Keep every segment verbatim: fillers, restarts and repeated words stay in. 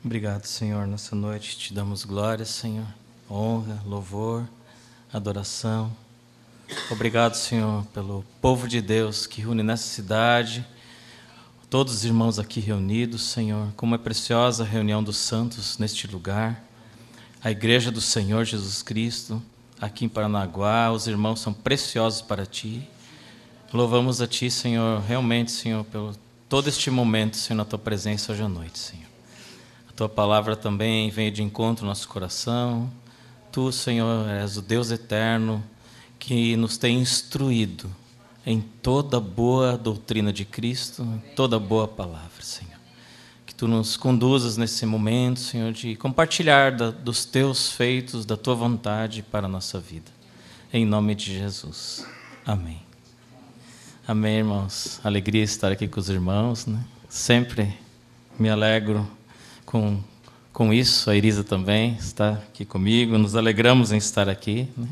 Obrigado, Senhor, nessa noite te damos glória, Senhor, honra, louvor, adoração. Obrigado, Senhor, pelo povo de Deus que reúne nessa cidade, todos os irmãos aqui reunidos, Senhor, como é preciosa a reunião dos santos neste lugar, a igreja do Senhor Jesus Cristo, aqui em Paranaguá, os irmãos são preciosos para Ti. Louvamos a Ti, Senhor, realmente, Senhor, pelo todo este momento, Senhor, na Tua presença hoje à noite, Senhor. A Tua palavra também vem de encontro ao nosso coração. Tu, Senhor, és o Deus eterno que nos tem instruído em toda boa doutrina de Cristo, em toda boa palavra, Senhor. Que Tu nos conduzas nesse momento, Senhor, de compartilhar da, dos Teus feitos, da Tua vontade para a nossa vida. Em nome de Jesus. Amém. Amém, irmãos. Alegria estar aqui com os irmãos, né? Sempre me alegro com, com isso. A Irisa também está aqui comigo. Nos alegramos em estar aqui, né?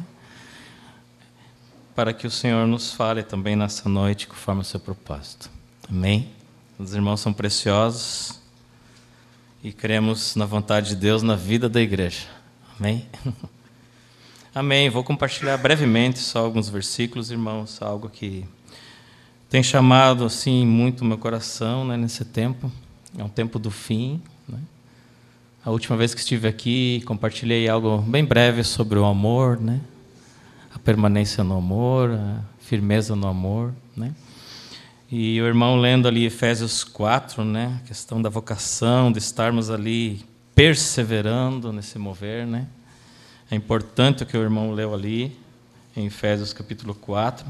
Para que o Senhor nos fale também nessa noite, conforme o seu propósito. Amém? Os irmãos são preciosos e cremos na vontade de Deus na vida da igreja. Amém? Amém. Vou compartilhar brevemente só alguns versículos, irmãos, algo que tem chamado assim muito o meu coração, né, nesse tempo. É um tempo do fim, né? A última vez que estive aqui, compartilhei algo bem breve sobre o amor, né? A permanência no amor, a firmeza no amor, né? E o irmão lendo ali Efésios quatro, né? A questão da vocação, de estarmos ali perseverando nesse mover, né? É importante o que o irmão leu ali em Efésios capítulo quatro.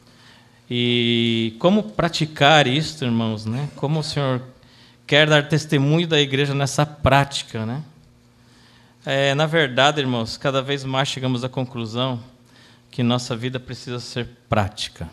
E como praticar isso, irmãos, né? Como o Senhor quer dar testemunho da igreja nessa prática, né? É, na verdade, irmãos, cada vez mais chegamos à conclusão que nossa vida precisa ser prática.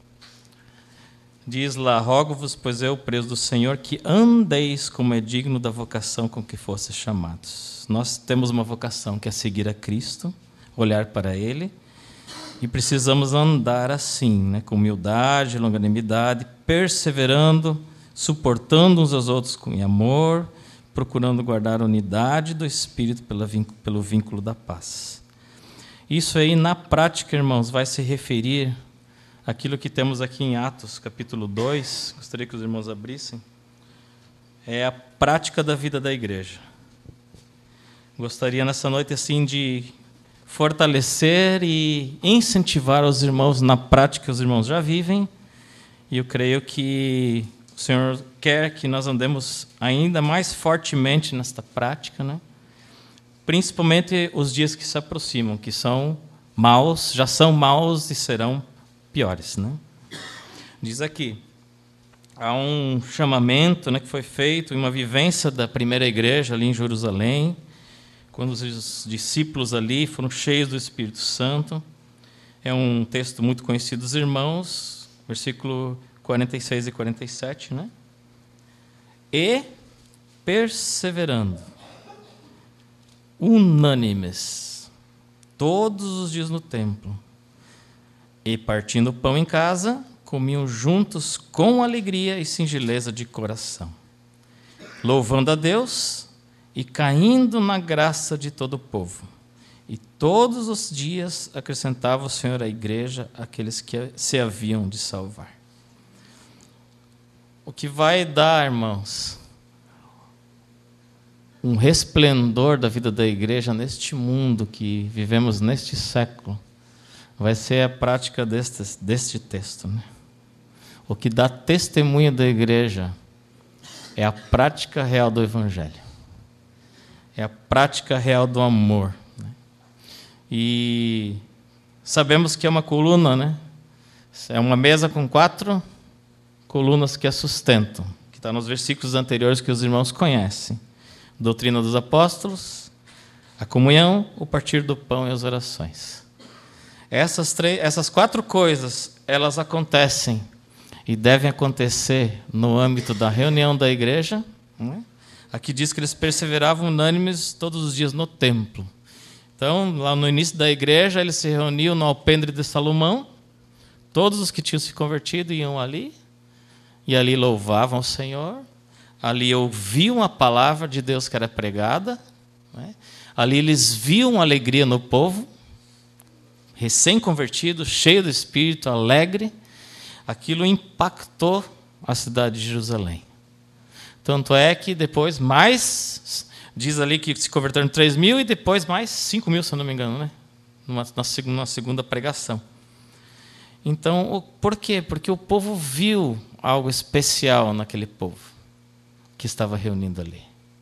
Diz lá: rogo-vos, pois eu, preso do Senhor, que andeis como é digno da vocação com que fostes chamados. Nós temos uma vocação que é seguir a Cristo, olhar para Ele, e precisamos andar assim, né, com humildade, longanimidade, perseverando, suportando uns aos outros com amor, procurando guardar a unidade do Espírito pelo vínculo da paz. Isso aí, na prática, irmãos, vai se referir àquilo que temos aqui em Atos, capítulo dois. Gostaria que os irmãos abrissem. É a prática da vida da igreja. Gostaria, nessa noite, assim, de fortalecer e incentivar os irmãos na prática que os irmãos já vivem. E eu creio que o Senhor quer que nós andemos ainda mais fortemente nesta prática, né? Principalmente os dias que se aproximam, que são maus, já são maus e serão piores, né? Diz aqui, há um chamamento, né, que foi feito, uma vivência da primeira igreja ali em Jerusalém, quando os discípulos ali foram cheios do Espírito Santo. É um texto muito conhecido dos irmãos, versículo quarenta e seis e quarenta e sete, né? E perseverando, unânimes, todos os dias no templo, e partindo o pão em casa, comiam juntos com alegria e singeleza de coração, louvando a Deus e caindo na graça de todo o povo. E todos os dias acrescentava o Senhor à igreja aqueles que se haviam de salvar. O que vai dar, irmãos, um resplendor da vida da igreja neste mundo que vivemos neste século, vai ser a prática deste, deste texto, né? O que dá testemunho da igreja é a prática real do Evangelho. É a prática real do amor, né? E sabemos que é uma coluna, né? É uma mesa com quatro colunas que a sustentam, que está nos versículos anteriores que os irmãos conhecem. Doutrina dos apóstolos, a comunhão, o partir do pão e as orações. Essas, três, essas quatro coisas, elas acontecem e devem acontecer no âmbito da reunião da igreja, né? Aqui diz que eles perseveravam unânimes todos os dias no templo. Então, lá no início da igreja, eles se reuniam no alpendre de Salomão. Todos os que tinham se convertido iam ali, e ali louvavam o Senhor, ali ouviam a palavra de Deus que era pregada, né? Ali eles viam alegria no povo, recém-convertido, cheio do Espírito, alegre. Aquilo impactou a cidade de Jerusalém. Tanto é que depois mais, diz ali que se converteram três mil e depois mais cinco mil, se eu não me engano, né? Numa, na, segunda, na segunda pregação. Então, por quê? Porque o povo viu algo especial naquele povo que estava reunindo ali.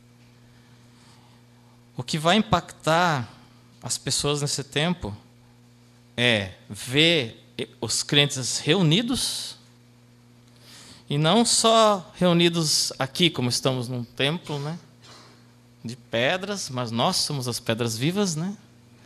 O que vai impactar as pessoas nesse tempo é ver os crentes reunidos, e não só reunidos aqui, como estamos num templo, né, de pedras, mas nós somos as pedras vivas, né?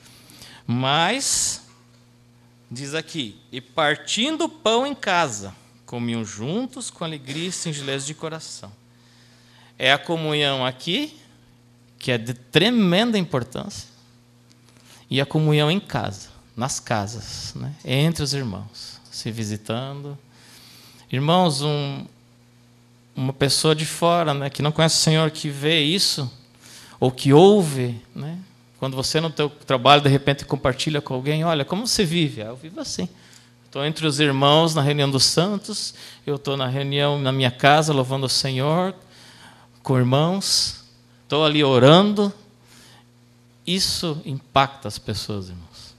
Mas, diz aqui, e partindo o pão em casa, comiam juntos com alegria e singeleza de coração. É a comunhão aqui, que é de tremenda importância, e a comunhão em casa, nas casas, né? Entre os irmãos, se visitando. Irmãos, um, uma pessoa de fora, né, que não conhece o Senhor, que vê isso, ou que ouve, né, quando você no teu trabalho, de repente, compartilha com alguém, olha, como você vive? Ah, eu vivo assim. Estou entre os irmãos na reunião dos santos, eu estou na reunião na minha casa, louvando o Senhor, com irmãos, estou ali orando. Isso impacta as pessoas, irmãos.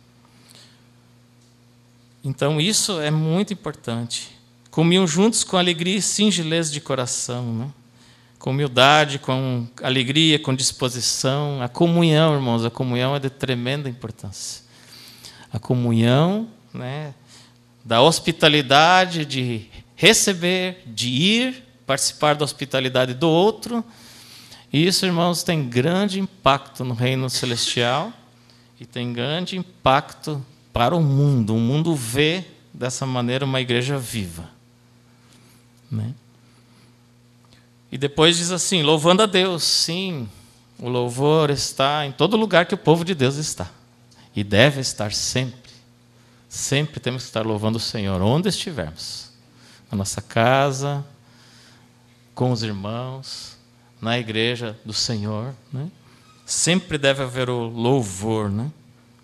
Então, isso é muito importante. Comiam juntos com alegria e singeleza de coração, né? Com humildade, com alegria, com disposição. A comunhão, irmãos, a comunhão é de tremenda importância. A comunhão, né, da hospitalidade, de receber, de ir, participar da hospitalidade do outro. E isso, irmãos, tem grande impacto no reino celestial e tem grande impacto para o mundo. O mundo vê dessa maneira uma igreja viva, né? E depois diz assim, louvando a Deus. Sim, o louvor está em todo lugar que o povo de Deus está. E deve estar sempre. Sempre temos que estar louvando o Senhor, onde estivermos. Na nossa casa, com os irmãos, na igreja do Senhor, né? Sempre deve haver o louvor, né?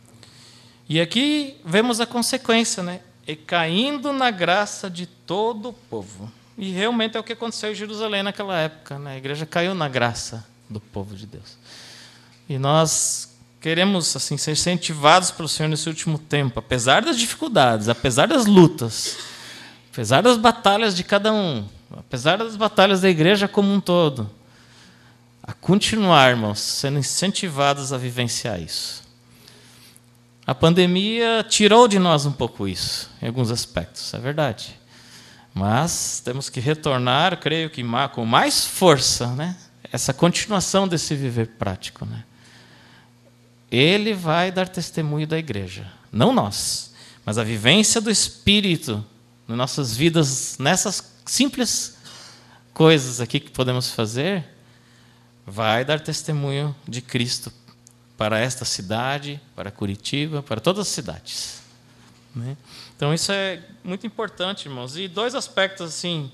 E aqui vemos a consequência, né? E caindo na graça de todo o povo. E realmente é o que aconteceu em Jerusalém naquela época, né? A igreja caiu na graça do povo de Deus. E nós queremos assim ser incentivados pelo Senhor nesse último tempo, apesar das dificuldades, apesar das lutas, apesar das batalhas de cada um, apesar das batalhas da igreja como um todo, a continuar, irmãos, sendo incentivados a vivenciar isso. A pandemia tirou de nós um pouco isso, em alguns aspectos, é verdade. Mas temos que retornar, creio que com mais força, né? Essa continuação desse viver prático, né? Ele vai dar testemunho da igreja, não nós, mas a vivência do Espírito nas nossas vidas, nessas simples coisas aqui que podemos fazer, vai dar testemunho de Cristo para esta cidade, para Curitiba, para todas as cidades, né? Então, isso é muito importante, irmãos. E dois aspectos assim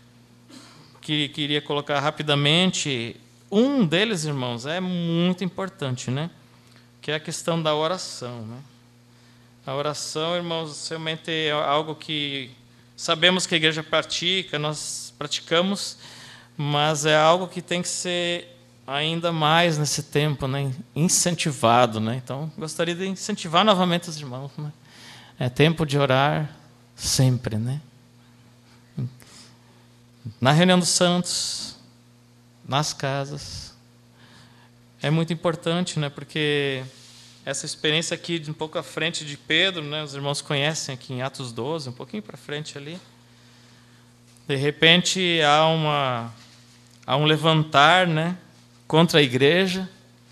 que queria colocar rapidamente. Um deles, irmãos, é muito importante, né? Que é a questão da oração, né? A oração, irmãos, realmente é algo que sabemos que a igreja pratica, nós praticamos, mas é algo que tem que ser ainda mais nesse tempo, né? Incentivado, né? Então, gostaria de incentivar novamente os irmãos, né? É tempo de orar sempre, né? Na reunião dos santos, nas casas. É muito importante, né? Porque essa experiência aqui, um pouco à frente de Pedro, né? Os irmãos conhecem aqui em Atos doze, um pouquinho para frente ali. De repente há uma há um levantar, né? Contra a igreja,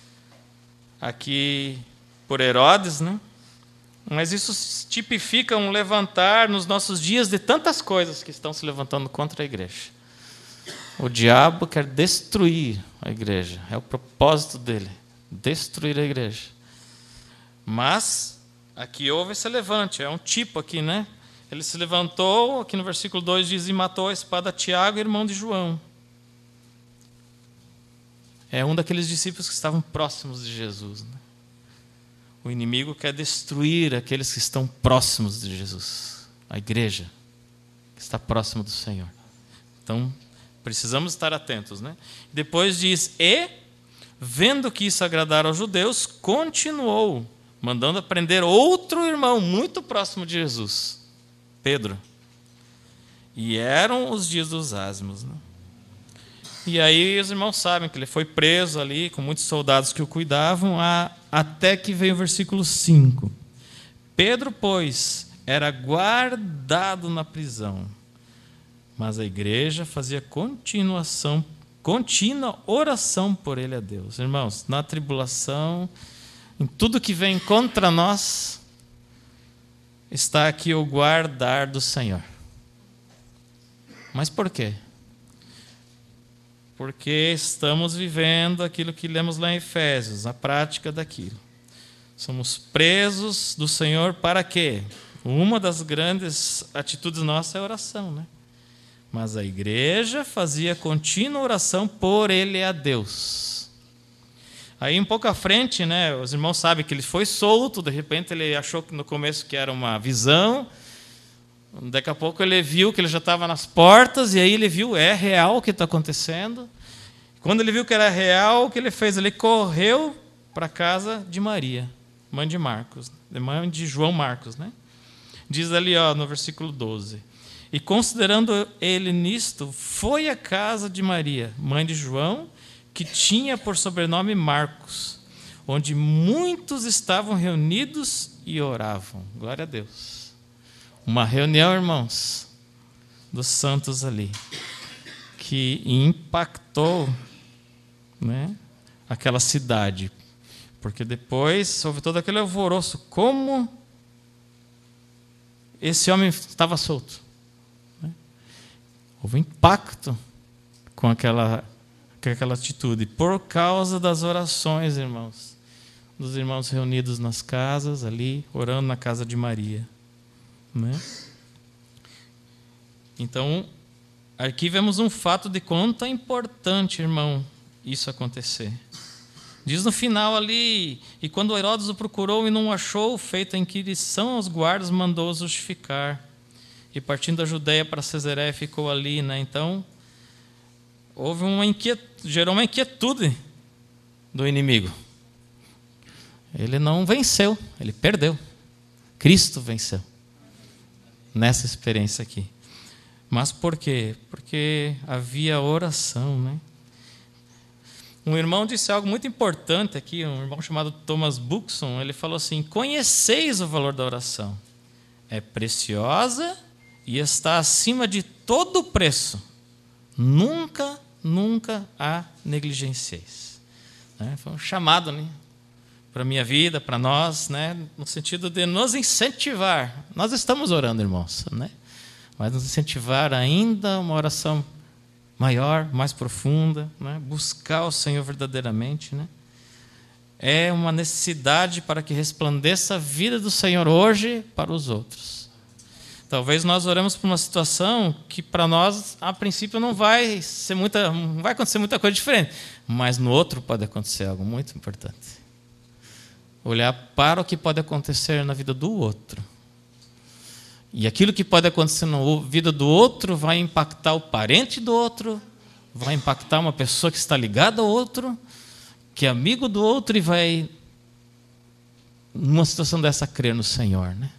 aqui por Herodes, né? Mas isso tipifica um levantar nos nossos dias de tantas coisas que estão se levantando contra a igreja. O diabo quer destruir a igreja, é o propósito dele, destruir a igreja. Mas aqui houve esse levante, é um tipo aqui, né? Ele se levantou, aqui no versículo dois diz, e matou a espada Tiago, irmão de João. é um daqueles discípulos que estavam próximos de Jesus, né? O inimigo quer destruir aqueles que estão próximos de Jesus, a igreja que está próximo do Senhor. Então, precisamos estar atentos, né? Depois diz, e, vendo que isso agradara aos judeus, continuou, mandando prender outro irmão muito próximo de Jesus, Pedro. E eram os dias dos ázimos, né? E aí os irmãos sabem que ele foi preso ali, com muitos soldados que o cuidavam, a, até que veio o versículo cinco. Pedro, pois, era guardado na prisão, mas a igreja fazia continuação, contínua oração por ele a Deus. Irmãos, na tribulação, em tudo que vem contra nós, está aqui o guardar do Senhor. Mas por quê? Porque estamos vivendo aquilo que lemos lá em Efésios, a prática daquilo. Somos presos do Senhor para quê? Uma das grandes atitudes nossas é a oração, né? Mas a igreja fazia contínua oração por ele a Deus. Aí um pouco à frente, né, os irmãos sabem que ele foi solto, de repente ele achou que no começo que era uma visão, daqui a pouco ele viu que ele já estava nas portas, e aí ele viu, é real o que está acontecendo. Quando ele viu que era real, o que ele fez? Ele correu para a casa de Maria, mãe de Marcos, mãe de João Marcos, né? Diz ali, ó, no versículo doze. E considerando ele nisto, foi à casa de Maria, mãe de João, que tinha por sobrenome Marcos, onde muitos estavam reunidos e oravam. Glória a Deus. Uma reunião, irmãos, dos santos ali, que impactou, né, aquela cidade. Porque depois houve todo aquele alvoroço. Como esse homem estava solto, né? Houve impacto com aquela, com aquela atitude, por causa das orações, irmãos, dos irmãos reunidos nas casas ali, orando na casa de Maria, né? Então, aqui vemos um fato de quanto é importante, irmão, isso acontecer. Diz no final ali, e quando Herodes o procurou e não o achou, feita a inquirição aos guardas, mandou-o justificar. E partindo da Judeia para Cesareia, ficou ali, né? Então, houve uma inquietude, gerou uma inquietude do inimigo. Ele não venceu, ele perdeu. Cristo venceu nessa experiência aqui. Mas por quê? Porque havia oração, né? Um irmão disse algo muito importante aqui, um irmão chamado Thomas Buxton, ele falou assim: conheceis o valor da oração, é preciosa e está acima de todo preço, nunca, nunca a negligencieis. Né? Foi um chamado, né, para a minha vida, para nós, né, no sentido de nos incentivar. Nós estamos orando, irmãos, né? Mas nos incentivar ainda uma oração maior, mais profunda, né? Buscar o Senhor verdadeiramente, né? É uma necessidade para que resplandeça a vida do Senhor hoje para os outros. Talvez nós oremos por uma situação que para nós, a princípio, não vai ser muita, não vai acontecer muita coisa diferente, mas no outro pode acontecer algo muito importante. Olhar para o que pode acontecer na vida do outro. E aquilo que pode acontecer na vida do outro vai impactar o parente do outro, vai impactar uma pessoa que está ligada ao outro, que é amigo do outro, e vai, numa situação dessa, crer no Senhor, né?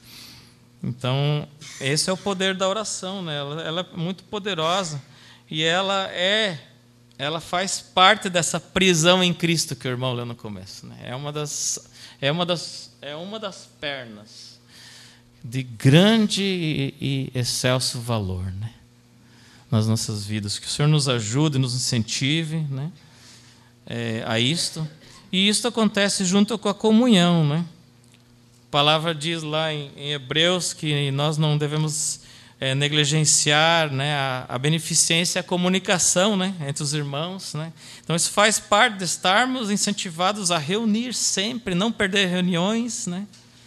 Então, esse é o poder da oração, né? Ela, ela é muito poderosa e ela é, ela faz parte dessa prisão em Cristo que o irmão leu no começo, né? É uma das, é uma das, é uma das pernas de grande e, e excelso valor, né, nas nossas vidas. Que o Senhor nos ajude, nos incentive, né, é, a isto. E isto acontece junto com a comunhão, né? A palavra diz lá em, em Hebreus que nós não devemos é, negligenciar, né, a, a beneficência e a comunicação, né, entre os irmãos, né? Então isso faz parte de estarmos incentivados a reunir sempre, não perder reuniões, né?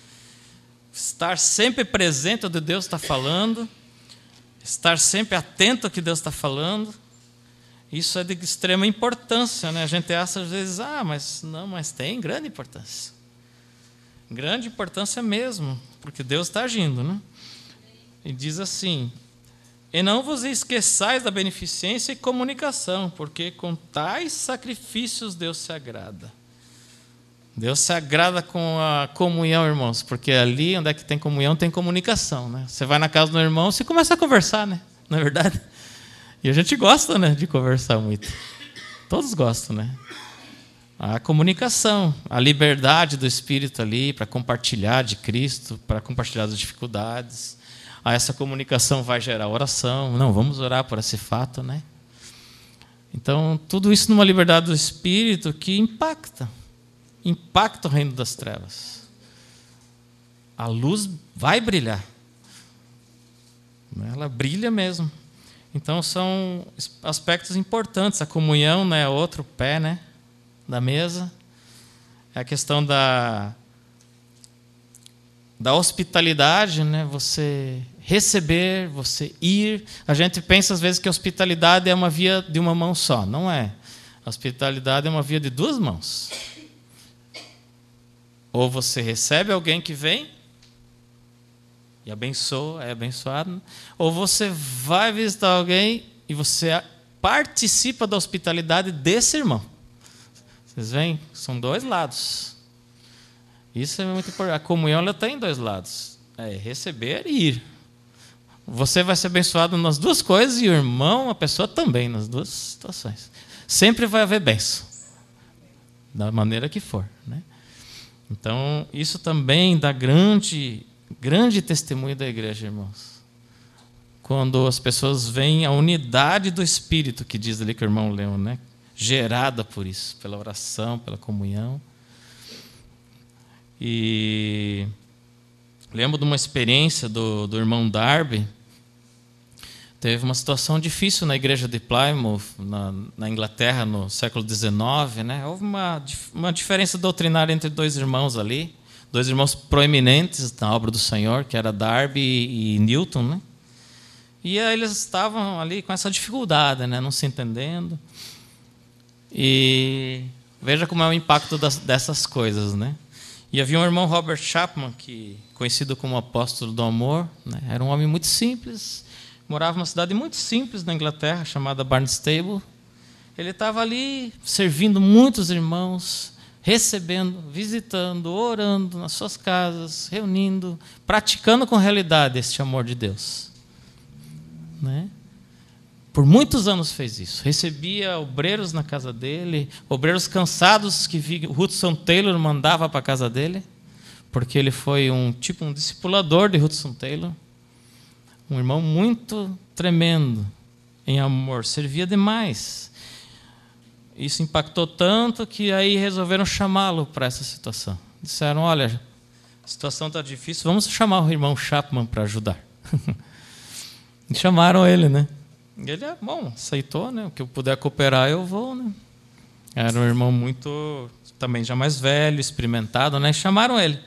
Estar sempre presente ao que Deus está falando, estar sempre atento ao que Deus está falando, Isso é de extrema importância, né? A gente acha às vezes, ah, mas não, mas tem grande importância. Grande importância mesmo, porque Deus está agindo, né? E diz assim: e não vos esqueçais da beneficência e comunicação, porque com tais sacrifícios Deus se agrada. Deus se agrada com a comunhão, irmãos, porque ali onde é que tem comunhão, tem comunicação, né? Você vai na casa do irmão, você começa a conversar, né? Não é verdade? E a gente gosta, né, de conversar muito. Todos gostam, né? A comunicação, a liberdade do Espírito ali para compartilhar de Cristo, para compartilhar as dificuldades. Ah, essa comunicação vai gerar oração. Não, vamos orar por esse fato, né? Então, tudo isso numa liberdade do Espírito que impacta. Impacta o reino das trevas. A luz vai brilhar. Ela brilha mesmo. Então, são aspectos importantes. A comunhão, né, é outro pé, né, da mesa. É a questão da, da hospitalidade, né, você receber, você ir. A gente pensa, às vezes, que a hospitalidade é uma via de uma mão só. Não é. A hospitalidade é uma via de duas mãos. Ou você recebe alguém que vem e abençoa, é abençoado, ou você vai visitar alguém e você participa da hospitalidade desse irmão. Vocês veem? São dois lados. Isso é muito importante. A comunhão ela tem dois lados. É receber e ir. Você vai ser abençoado nas duas coisas e o irmão, a pessoa também, nas duas situações. Sempre vai haver bênção. Da maneira que for, né? Então, isso também dá grande, grande testemunho da igreja, irmãos. Quando as pessoas veem a unidade do Espírito, que diz ali que o irmão leu, né? Gerada por isso, pela oração, pela comunhão. E lembro de uma experiência do, do irmão Darby. Teve uma situação difícil na igreja de Plymouth, na, na Inglaterra, no século dezenove. Né? Houve uma, uma diferença doutrinária entre dois irmãos ali, dois irmãos proeminentes na obra do Senhor, que era Darby e Newton. Né? E aí eles estavam ali com essa dificuldade, né? Não se entendendo. E veja como é o impacto das, dessas coisas. Né? E havia um irmão, Robert Chapman, que, conhecido como apóstolo do amor, né? Era um homem muito simples. Morava numa cidade muito simples na Inglaterra, chamada Barnstable. Ele estava ali servindo muitos irmãos, recebendo, visitando, orando nas suas casas, reunindo, praticando com realidade este amor de Deus. Né? Por muitos anos fez isso. Recebia obreiros na casa dele, obreiros cansados que Hudson Taylor mandava para a casa dele, porque ele foi um tipo um discipulador de Hudson Taylor. Um irmão muito tremendo em amor, servia demais. Isso impactou tanto que aí resolveram chamá-lo para essa situação. Disseram, olha, a situação está difícil, vamos chamar o irmão Chapman para ajudar. E chamaram ele, né? Ele, é bom, aceitou, né? O que eu puder cooperar, eu vou, né? Era um irmão muito, também já mais velho, experimentado, né? E chamaram ele.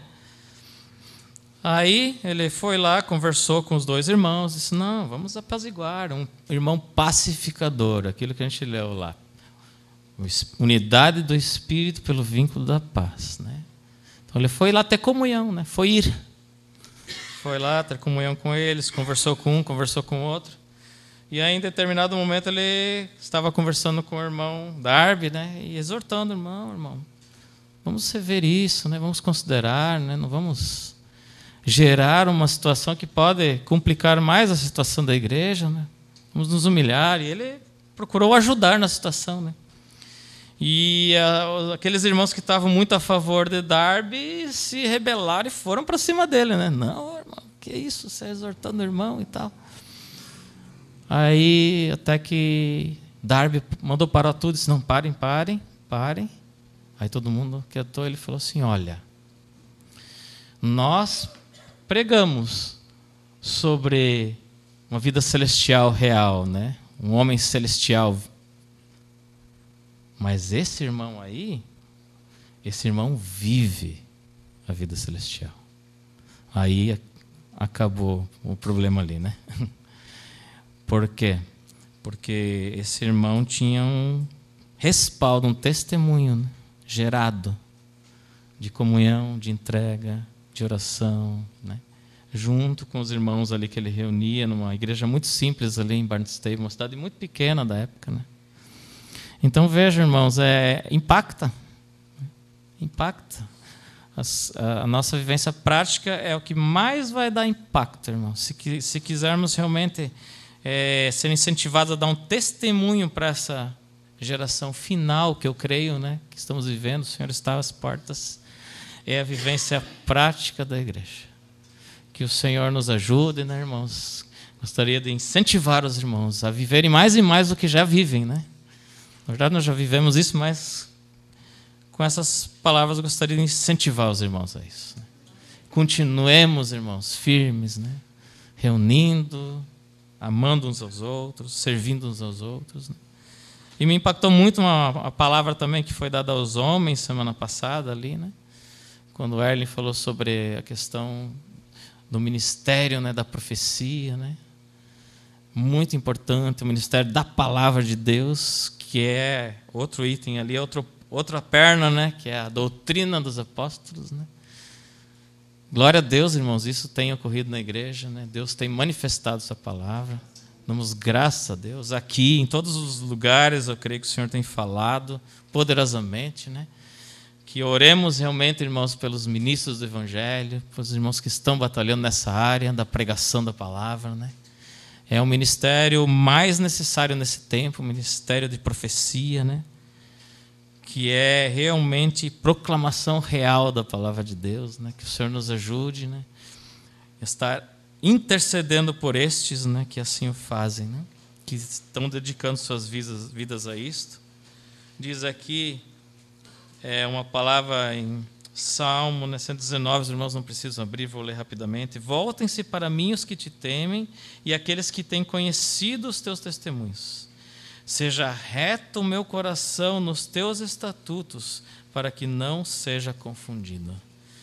Aí ele foi lá, conversou com os dois irmãos, disse, não, vamos apaziguar, um irmão pacificador, aquilo que a gente leu lá. Unidade do Espírito pelo vínculo da paz. Né? Então ele foi lá ter comunhão, né? Foi ir. Foi lá ter comunhão com eles, conversou com um, conversou com o outro. E aí, em determinado momento, ele estava conversando com o irmão Darby, né? E exortando o irmão, irmão, vamos rever isso, né? Vamos considerar, né? Não vamos gerar uma situação que pode complicar mais a situação da igreja, né? Vamos nos humilhar. E ele procurou ajudar na situação, né? E a, aqueles irmãos que estavam muito a favor de Darby se rebelaram e foram para cima dele, né? Não, irmão, que isso? Você é exortando o irmão e tal. Aí até que Darby mandou parar tudo, disse, não, parem, parem, parem. Aí todo mundo quietou, ele falou assim, olha, nós pregamos sobre uma vida celestial real, né? Um homem celestial. Mas esse irmão aí, esse irmão vive a vida celestial. Aí acabou o problema ali, né? Por quê? porque esse irmão tinha um respaldo, um testemunho, né, gerado de comunhão, de entrega, de oração, né, junto com os irmãos ali que ele reunia numa igreja muito simples ali em Barnstable, uma cidade muito pequena da época, né? Então veja, irmãos, é, impacta, impacta. As, a, a nossa vivência prática é o que mais vai dar impacto, irmãos. Se, se quisermos realmente é, ser incentivados a dar um testemunho para essa geração final, que eu creio, né, que estamos vivendo, o Senhor está às portas, é a vivência prática da igreja. Que o Senhor nos ajude, né, irmãos? Gostaria de incentivar os irmãos a viverem mais e mais do que já vivem, né? Na verdade, nós já vivemos isso, mas com essas palavras eu gostaria de incentivar os irmãos a isso. Né? Continuemos, irmãos, firmes, né? Reunindo, amando uns aos outros, servindo uns aos outros. Né? E me impactou muito uma, uma palavra também que foi dada aos homens semana passada ali, né? Quando o Erlen falou sobre a questão do ministério, né, da profecia, né? Muito importante, o ministério da palavra de Deus, que é outro item ali, outro, outra perna, né, que é a doutrina dos apóstolos. Né? Glória a Deus, irmãos, isso tem ocorrido na igreja, né? Deus tem manifestado essa palavra. Damos graças a Deus. Aqui, em todos os lugares, eu creio que o Senhor tem falado poderosamente, né? Que oremos realmente, irmãos, pelos ministros do Evangelho, pelos irmãos que estão batalhando nessa área da pregação da palavra, né? É o ministério mais necessário nesse tempo, o ministério de profecia, né? Que é realmente proclamação real da palavra de Deus, né? Que o Senhor nos ajude, né? A estar intercedendo por estes, né? Que assim o fazem, né? Que estão dedicando suas vidas, vidas a isto. Diz aqui é uma palavra em Salmo, né, cento e dezenove, os irmãos não precisam abrir, vou ler rapidamente. Voltem-se para mim os que te temem e aqueles que têm conhecido os teus testemunhos. Seja reto o meu coração nos teus estatutos, para que não seja confundido.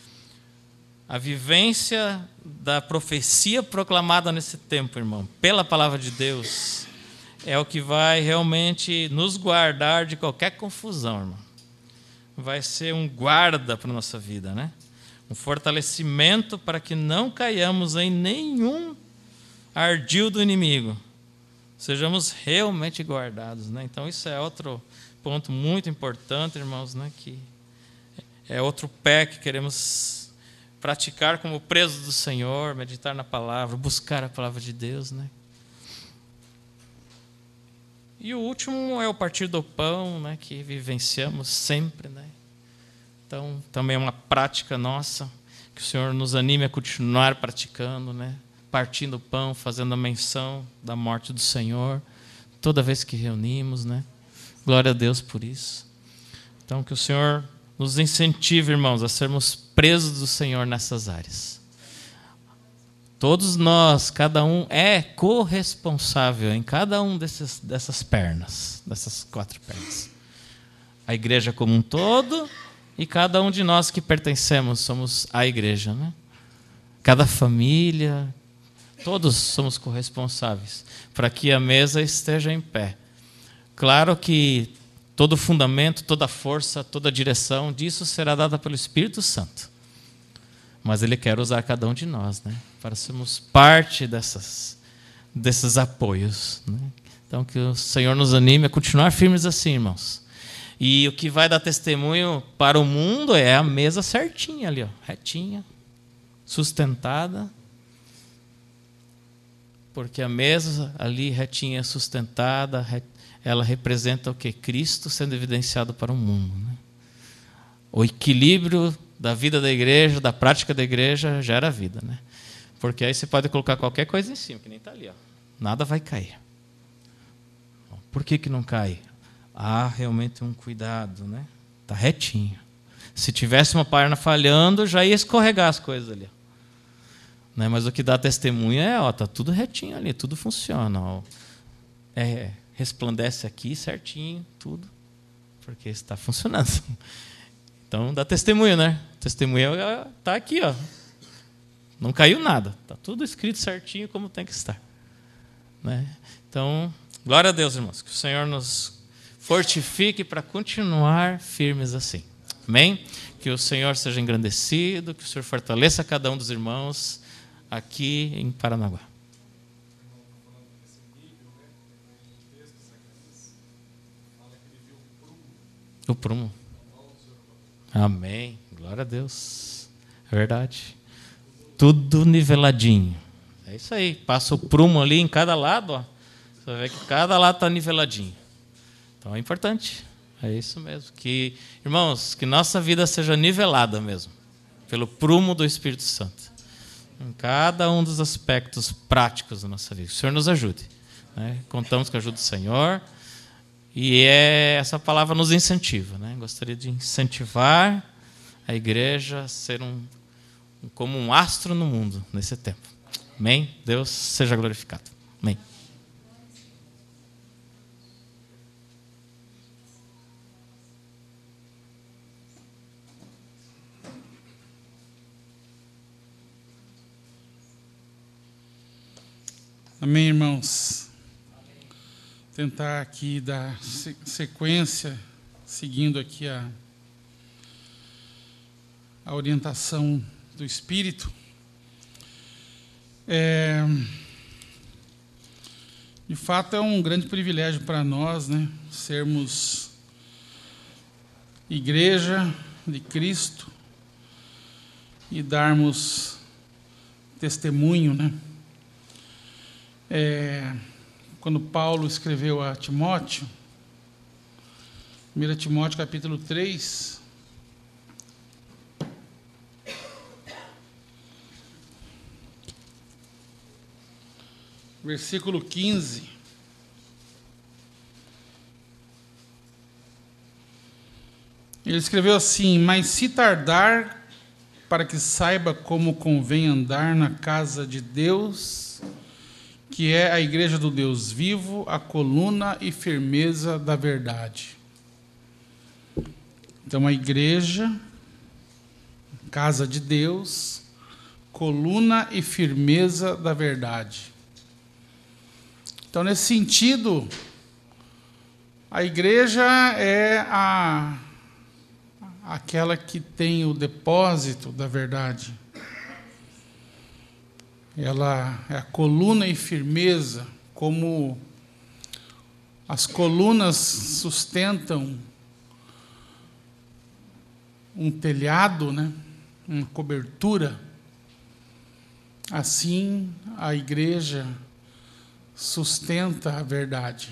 A vivência da profecia proclamada nesse tempo, irmão, pela palavra de Deus, é o que vai realmente nos guardar de qualquer confusão, irmão. Vai ser um guarda para a nossa vida, né? Um fortalecimento para que não caiamos em nenhum ardil do inimigo. Sejamos realmente guardados, né? Então, isso é outro ponto muito importante, irmãos, né? Que é outro pé que queremos praticar como presos do Senhor, meditar na palavra, buscar a palavra de Deus, né? E o último é o partir do pão, né, que vivenciamos sempre, né? Então, também é uma prática nossa, que o Senhor nos anime a continuar praticando, né? Partindo o pão, fazendo a menção da morte do Senhor, toda vez que reunimos, né? Glória a Deus por isso. Então, que o Senhor nos incentive, irmãos, a sermos presos do Senhor nessas áreas. Todos nós, cada um é corresponsável em cada um desses, dessas pernas, dessas quatro pernas. A igreja como um todo e cada um de nós que pertencemos somos a igreja, né? Cada família, todos somos corresponsáveis para que a mesa esteja em pé. Claro que todo o fundamento, toda a força, toda a direção disso será dada pelo Espírito Santo. Mas Ele quer usar cada um de nós, né, para sermos parte dessas, desses apoios. Né? Então, que o Senhor nos anime a continuar firmes assim, irmãos. E o que vai dar testemunho para o mundo é a mesa certinha ali, ó, retinha, sustentada. Porque a mesa ali retinha, sustentada, ela representa o que? Cristo sendo evidenciado para o mundo. Né? O equilíbrio da vida da igreja, da prática da igreja, gera vida, né? Porque aí você pode colocar qualquer coisa em cima, que nem está ali, ó. Nada vai cair. Por que que não cai? Há realmente um cuidado, né? Está retinho. Se tivesse uma perna falhando, já ia escorregar as coisas ali. Né? Mas o que dá testemunho é, ó, está tudo retinho ali, tudo funciona. Ó. É, resplandece aqui certinho, tudo, porque está funcionando. Então, dá testemunho, né? Testemunho está aqui, ó. Não caiu nada. Está tudo escrito certinho como tem que estar. Né? Então, Glória a Deus, irmãos. Que o Senhor nos fortifique para continuar firmes assim. Amém? Que o Senhor seja engrandecido, que o Senhor fortaleça cada um dos irmãos aqui em Paranaguá. O prumo. Amém. Glória a Deus. É verdade. Tudo niveladinho. É isso aí. Passa o prumo ali em cada lado, ó. Você vai ver que cada lado está niveladinho. Então é importante. É isso mesmo. Que, irmãos, que nossa vida seja nivelada mesmo. Pelo prumo do Espírito Santo. Em cada um dos aspectos práticos da nossa vida. Que o Senhor nos ajude. Né? Contamos com a ajuda do Senhor. E é, essa palavra nos incentiva. Né? Gostaria de incentivar a igreja a ser um, como um astro no mundo nesse tempo. Amém? Deus seja glorificado. Amém. Amém, irmãos. Tentar aqui dar sequência, seguindo aqui a, a orientação do Espírito. É, de fato, é um grande privilégio para nós, né, sermos igreja de Cristo e darmos testemunho, né? É, quando Paulo escreveu a Timóteo, primeiro Timóteo capítulo três, versículo quinze, ele escreveu assim: mas se tardar, para que saiba como convém andar na casa de Deus, que é a igreja do Deus vivo, a coluna e firmeza da verdade. Então, a igreja, casa de Deus, coluna e firmeza da verdade. Então, nesse sentido, a igreja é a, aquela que tem o depósito da verdade. Ela é a coluna e firmeza, como as colunas sustentam um telhado, né, uma cobertura, assim a igreja sustenta a verdade.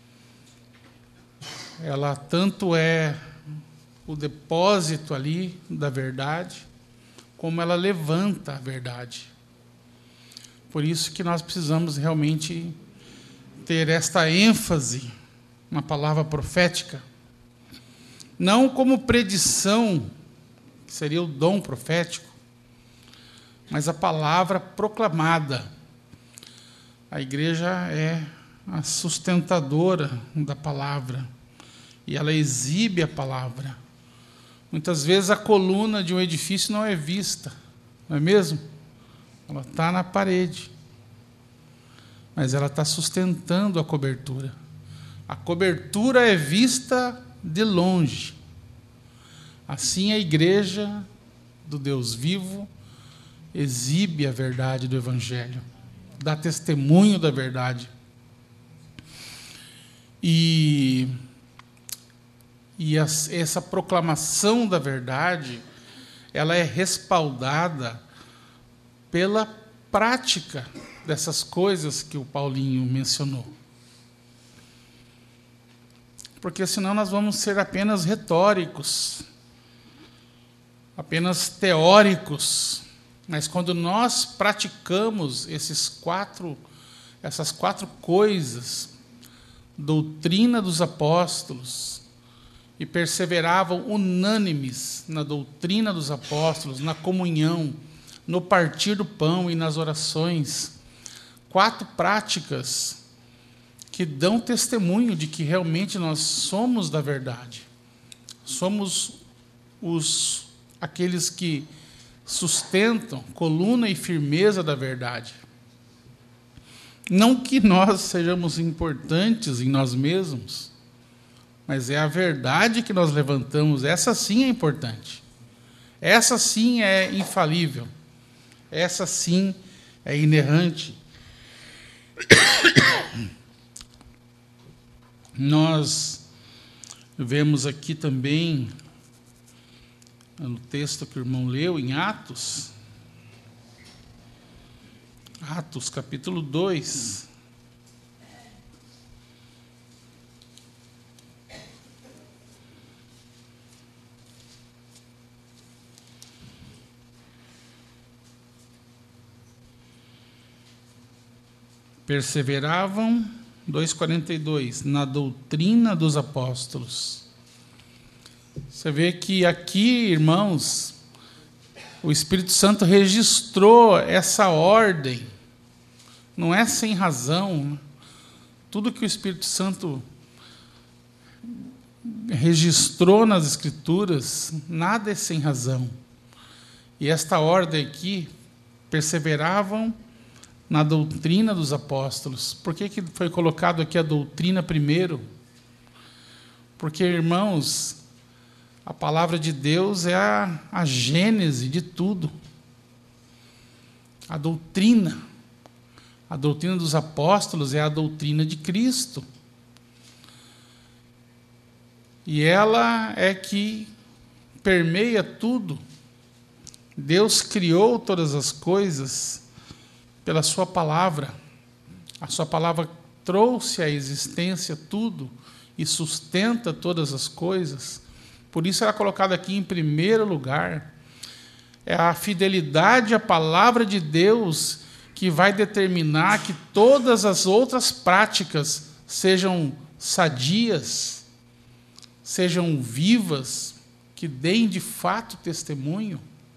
Ela tanto é o depósito ali da verdade, como ela levanta a verdade. Por isso que nós precisamos realmente ter esta ênfase na palavra profética, não como predição, que seria o dom profético, mas a palavra proclamada. A igreja é a sustentadora da palavra, e ela exibe a palavra. Muitas vezes a coluna de um edifício não é vista, não é mesmo? Ela está na parede, mas ela está sustentando a cobertura. A cobertura é vista de longe. Assim a igreja do Deus vivo exibe a verdade do Evangelho, dá testemunho da verdade. E, e as, essa proclamação da verdade, ela é respaldada pela prática dessas coisas que o Paulinho mencionou. Porque senão nós vamos ser apenas retóricos, apenas teóricos. Mas quando nós praticamos esses quatro, essas quatro coisas, doutrina dos apóstolos, e perseveravam unânimes na doutrina dos apóstolos, na comunhão, no partir do pão e nas orações, quatro práticas que dão testemunho de que realmente nós somos da verdade. Somos os, aqueles que sustentam coluna e firmeza da verdade. Não que nós sejamos importantes em nós mesmos, mas é a verdade que nós levantamos, essa sim é importante. Essa sim é infalível. Essa sim é inerrante. Nós vemos aqui também, no texto que o irmão leu, em Atos, Atos capítulo dois, perseveravam, dois, quarenta e dois, na doutrina dos apóstolos. Você vê que aqui, irmãos, o Espírito Santo registrou essa ordem, não é sem razão. Tudo que o Espírito Santo registrou nas Escrituras, nada é sem razão. E esta ordem aqui, perseveravam na doutrina dos apóstolos. Por que que foi colocado aqui a doutrina primeiro? Porque, irmãos, a palavra de Deus é a, a gênese de tudo. A doutrina. A doutrina dos apóstolos é a doutrina de Cristo. E ela é que permeia tudo. Deus criou todas as coisas pela sua palavra. A sua palavra trouxe à existência tudo e sustenta todas as coisas. Por isso ela é colocada aqui em primeiro lugar. É a fidelidade à palavra de Deus que vai determinar que todas as outras práticas sejam sadias, sejam vivas, que deem de fato testemunho.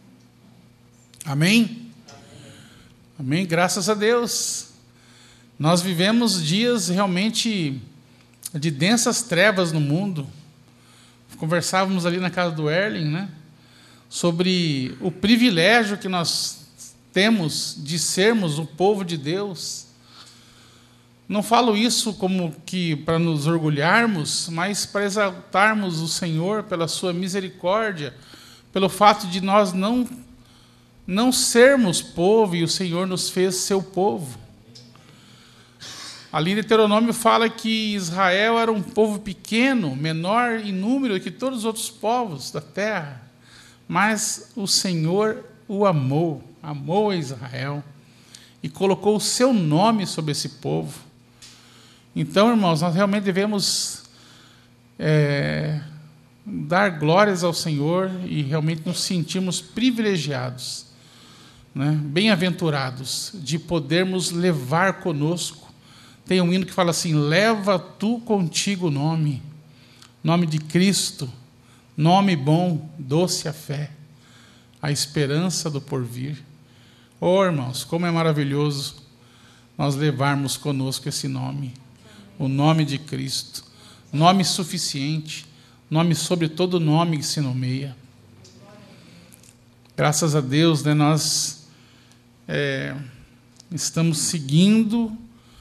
Amém? Amém? Graças a Deus. Nós vivemos dias realmente de densas trevas no mundo. Conversávamos ali na casa do Erling, né, sobre o privilégio que nós temos de sermos o povo de Deus. Não falo isso como que para nos orgulharmos, mas para exaltarmos o Senhor pela sua misericórdia, pelo fato de nós não, não sermos povo e o Senhor nos fez seu povo. Ali em Deuteronômio fala que Israel era um povo pequeno, menor em número que todos os outros povos da terra, mas o Senhor o amou, amou a Israel e colocou o seu nome sobre esse povo. Então, irmãos, nós realmente devemos é, dar glórias ao Senhor e realmente nos sentirmos privilegiados, né, bem-aventurados, de podermos levar conosco. Tem um hino que fala assim: leva tu contigo o nome, nome de Cristo, nome bom, doce a fé, a esperança do porvir. Oh, irmãos, como é maravilhoso nós levarmos conosco esse nome, o nome de Cristo, nome suficiente, nome sobre todo nome que se nomeia. Graças a Deus, né, nós é, estamos seguindo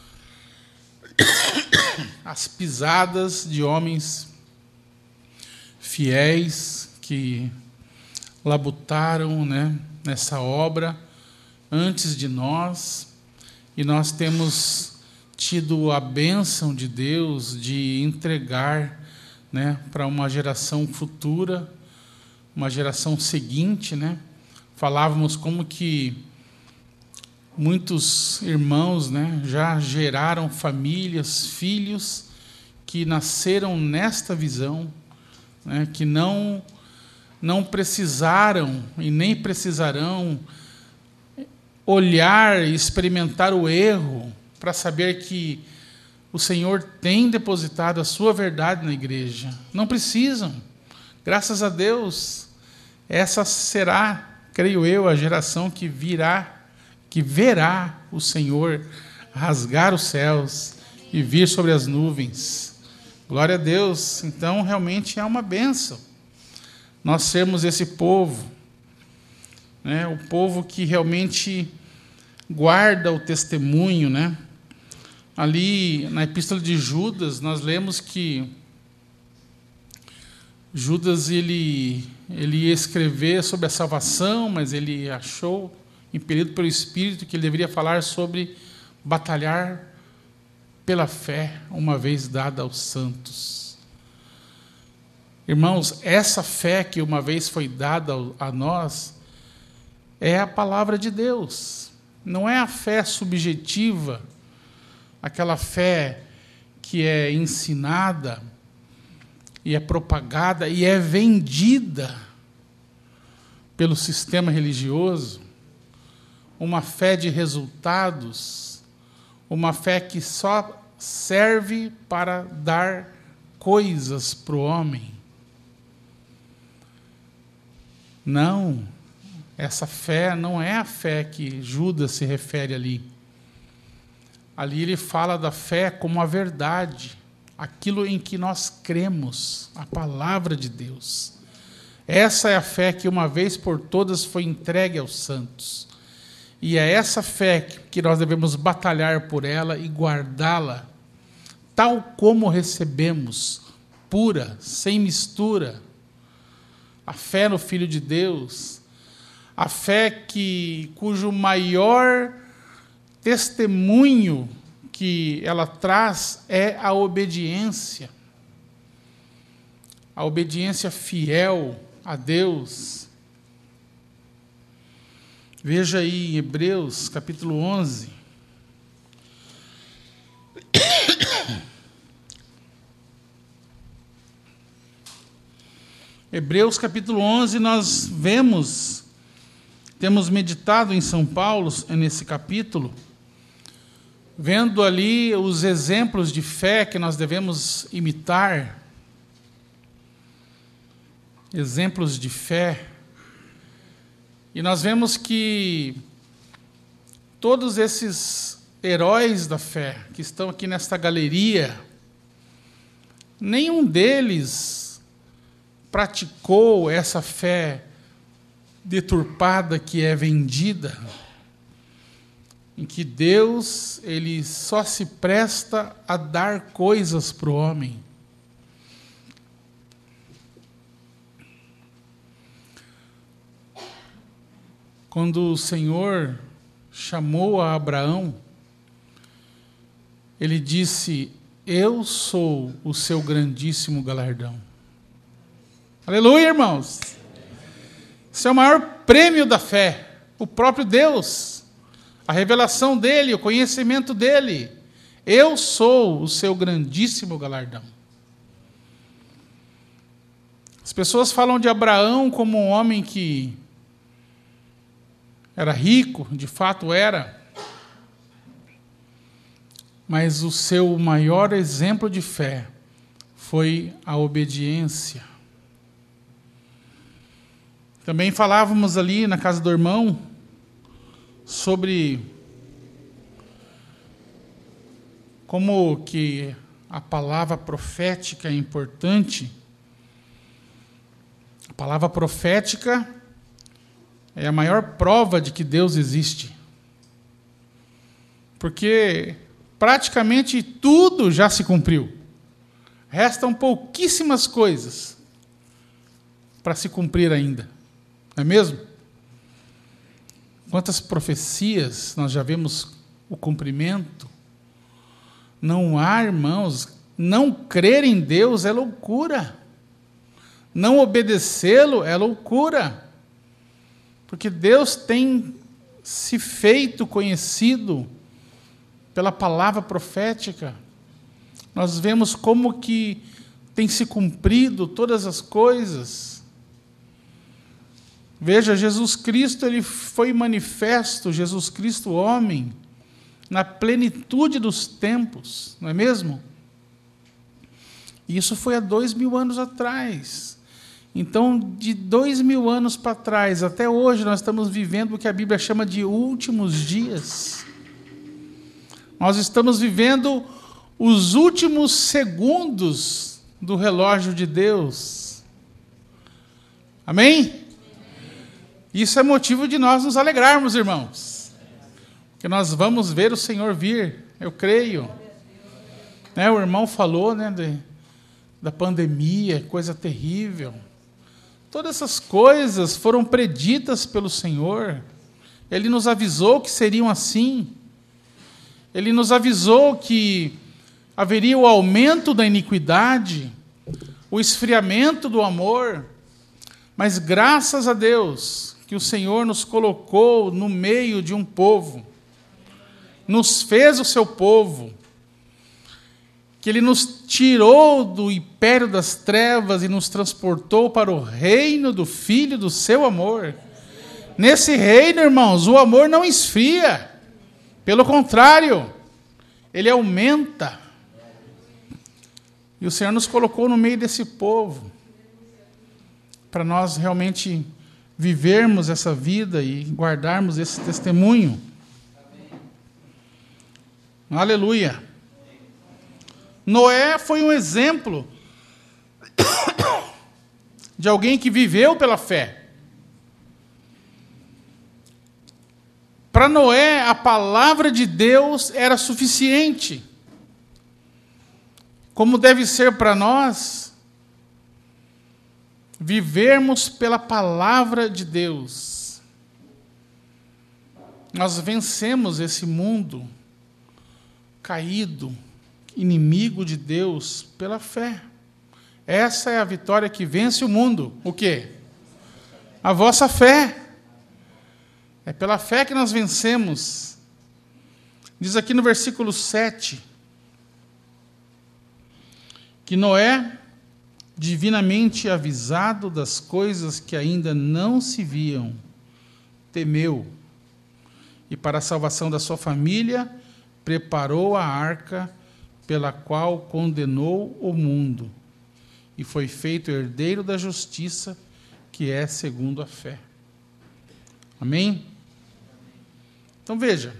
as pisadas de homens fiéis que labutaram, né, nessa obra antes de nós, e nós temos tido a bênção de Deus de entregar, né, para uma geração futura, uma geração seguinte, né? Falávamos como que muitos irmãos, né, já geraram famílias, filhos que nasceram nesta visão, né, que não não precisaram e nem precisarão olhar e experimentar o erro para saber que o Senhor tem depositado a sua verdade na igreja. Não precisam. Graças a Deus, essa será, creio eu, a geração que virá, que verá o Senhor rasgar os céus e vir sobre as nuvens. Glória a Deus. Então, realmente é uma bênção nós sermos esse povo, né? O povo que realmente guarda o testemunho, né, ali na Epístola de Judas, nós lemos que Judas ele, ele ia escrever sobre a salvação, mas ele achou, impelido pelo Espírito, que ele deveria falar sobre batalhar pela fé, uma vez dada aos santos. Irmãos, essa fé que uma vez foi dada a nós é a palavra de Deus. Não é a fé subjetiva, aquela fé que é ensinada e é propagada e é vendida pelo sistema religioso, uma fé de resultados, uma fé que só serve para dar coisas para o homem. Não, essa fé não é a fé que Judas se refere ali. Ali ele fala da fé como a verdade, aquilo em que nós cremos, a palavra de Deus. Essa é a fé que uma vez por todas foi entregue aos santos. E é essa fé que nós devemos batalhar por ela e guardá-la, tal como recebemos, pura, sem mistura. A fé no Filho de Deus, a fé que, cujo maior testemunho que ela traz é a obediência. A obediência fiel a Deus. Veja aí em Hebreus, capítulo onze. Hebreus, capítulo onze, nós vemos, temos meditado em São Paulo, nesse capítulo, vendo ali os exemplos de fé que nós devemos imitar, exemplos de fé, e nós vemos que todos esses heróis da fé que estão aqui nesta galeria, nenhum deles praticou essa fé deturpada que é vendida, em que Deus ele só se presta a dar coisas para o homem. Quando o Senhor chamou a Abraão, ele disse: eu sou o seu grandíssimo galardão. Aleluia, irmãos! Esse é o maior prêmio da fé, o próprio Deus, a revelação dele, o conhecimento dele. Eu sou o seu grandíssimo galardão. As pessoas falam de Abraão como um homem que era rico, de fato era, mas o seu maior exemplo de fé foi a obediência. Também falávamos ali na casa do irmão sobre como que a palavra profética é importante. A palavra profética é a maior prova de que Deus existe. Porque praticamente tudo já se cumpriu. Restam pouquíssimas coisas para se cumprir ainda. Não é mesmo? Quantas profecias nós já vemos o cumprimento? Não há, irmãos, não crer em Deus é loucura. Não obedecê-lo é loucura. Porque Deus tem se feito conhecido pela palavra profética. Nós vemos como que tem se cumprido todas as coisas. Veja, Jesus Cristo ele foi manifesto, Jesus Cristo homem, na plenitude dos tempos, não é mesmo? Isso foi há dois mil anos atrás. Então, de dois mil anos para trás, até hoje, nós estamos vivendo o que a Bíblia chama de últimos dias. Nós estamos vivendo os últimos segundos do relógio de Deus. Amém? Isso é motivo de nós nos alegrarmos, irmãos. Porque nós vamos ver o Senhor vir, eu creio. Né, o irmão falou, né, de, da pandemia, coisa terrível. Todas essas coisas foram preditas pelo Senhor. Ele nos avisou que seriam assim. Ele nos avisou que haveria o aumento da iniquidade, o esfriamento do amor. Mas graças a Deus que o Senhor nos colocou no meio de um povo, nos fez o seu povo, que Ele nos tirou do império das trevas e nos transportou para o reino do Filho do seu amor. Nesse reino, irmãos, o amor não esfria. Pelo contrário, ele aumenta. E o Senhor nos colocou no meio desse povo, para nós realmente vivermos essa vida e guardarmos esse testemunho. Amém. Aleluia. Noé foi um exemplo de alguém que viveu pela fé. Para Noé, a palavra de Deus era suficiente. Como deve ser para nós, vivermos pela palavra de Deus. Nós vencemos esse mundo caído, inimigo de Deus, pela fé. Essa é a vitória que vence o mundo. O quê? A vossa fé. É pela fé que nós vencemos. Diz aqui no versículo sete, que Noé, divinamente avisado das coisas que ainda não se viam, temeu, e para a salvação da sua família, preparou a arca, pela qual condenou o mundo, e foi feito herdeiro da justiça, que é segundo a fé. Amém? Então veja,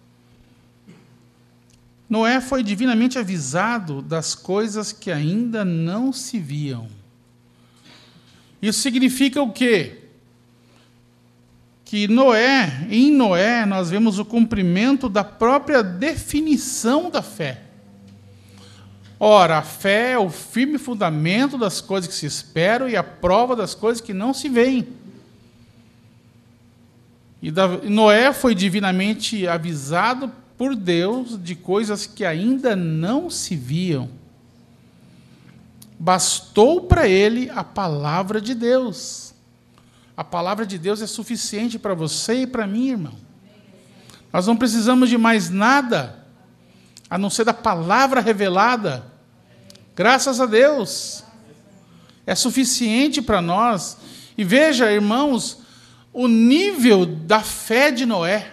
Noé foi divinamente avisado das coisas que ainda não se viam. Isso significa o quê? Que Noé, em Noé, nós vemos o cumprimento da própria definição da fé. Ora, a fé é o firme fundamento das coisas que se esperam e a prova das coisas que não se veem. E Noé foi divinamente avisado por Deus de coisas que ainda não se viam. Bastou para ele a palavra de Deus. A palavra de Deus é suficiente para você e para mim, irmão. Nós não precisamos de mais nada, a não ser da palavra revelada. Graças a Deus. É suficiente para nós. E veja, irmãos, o nível da fé de Noé.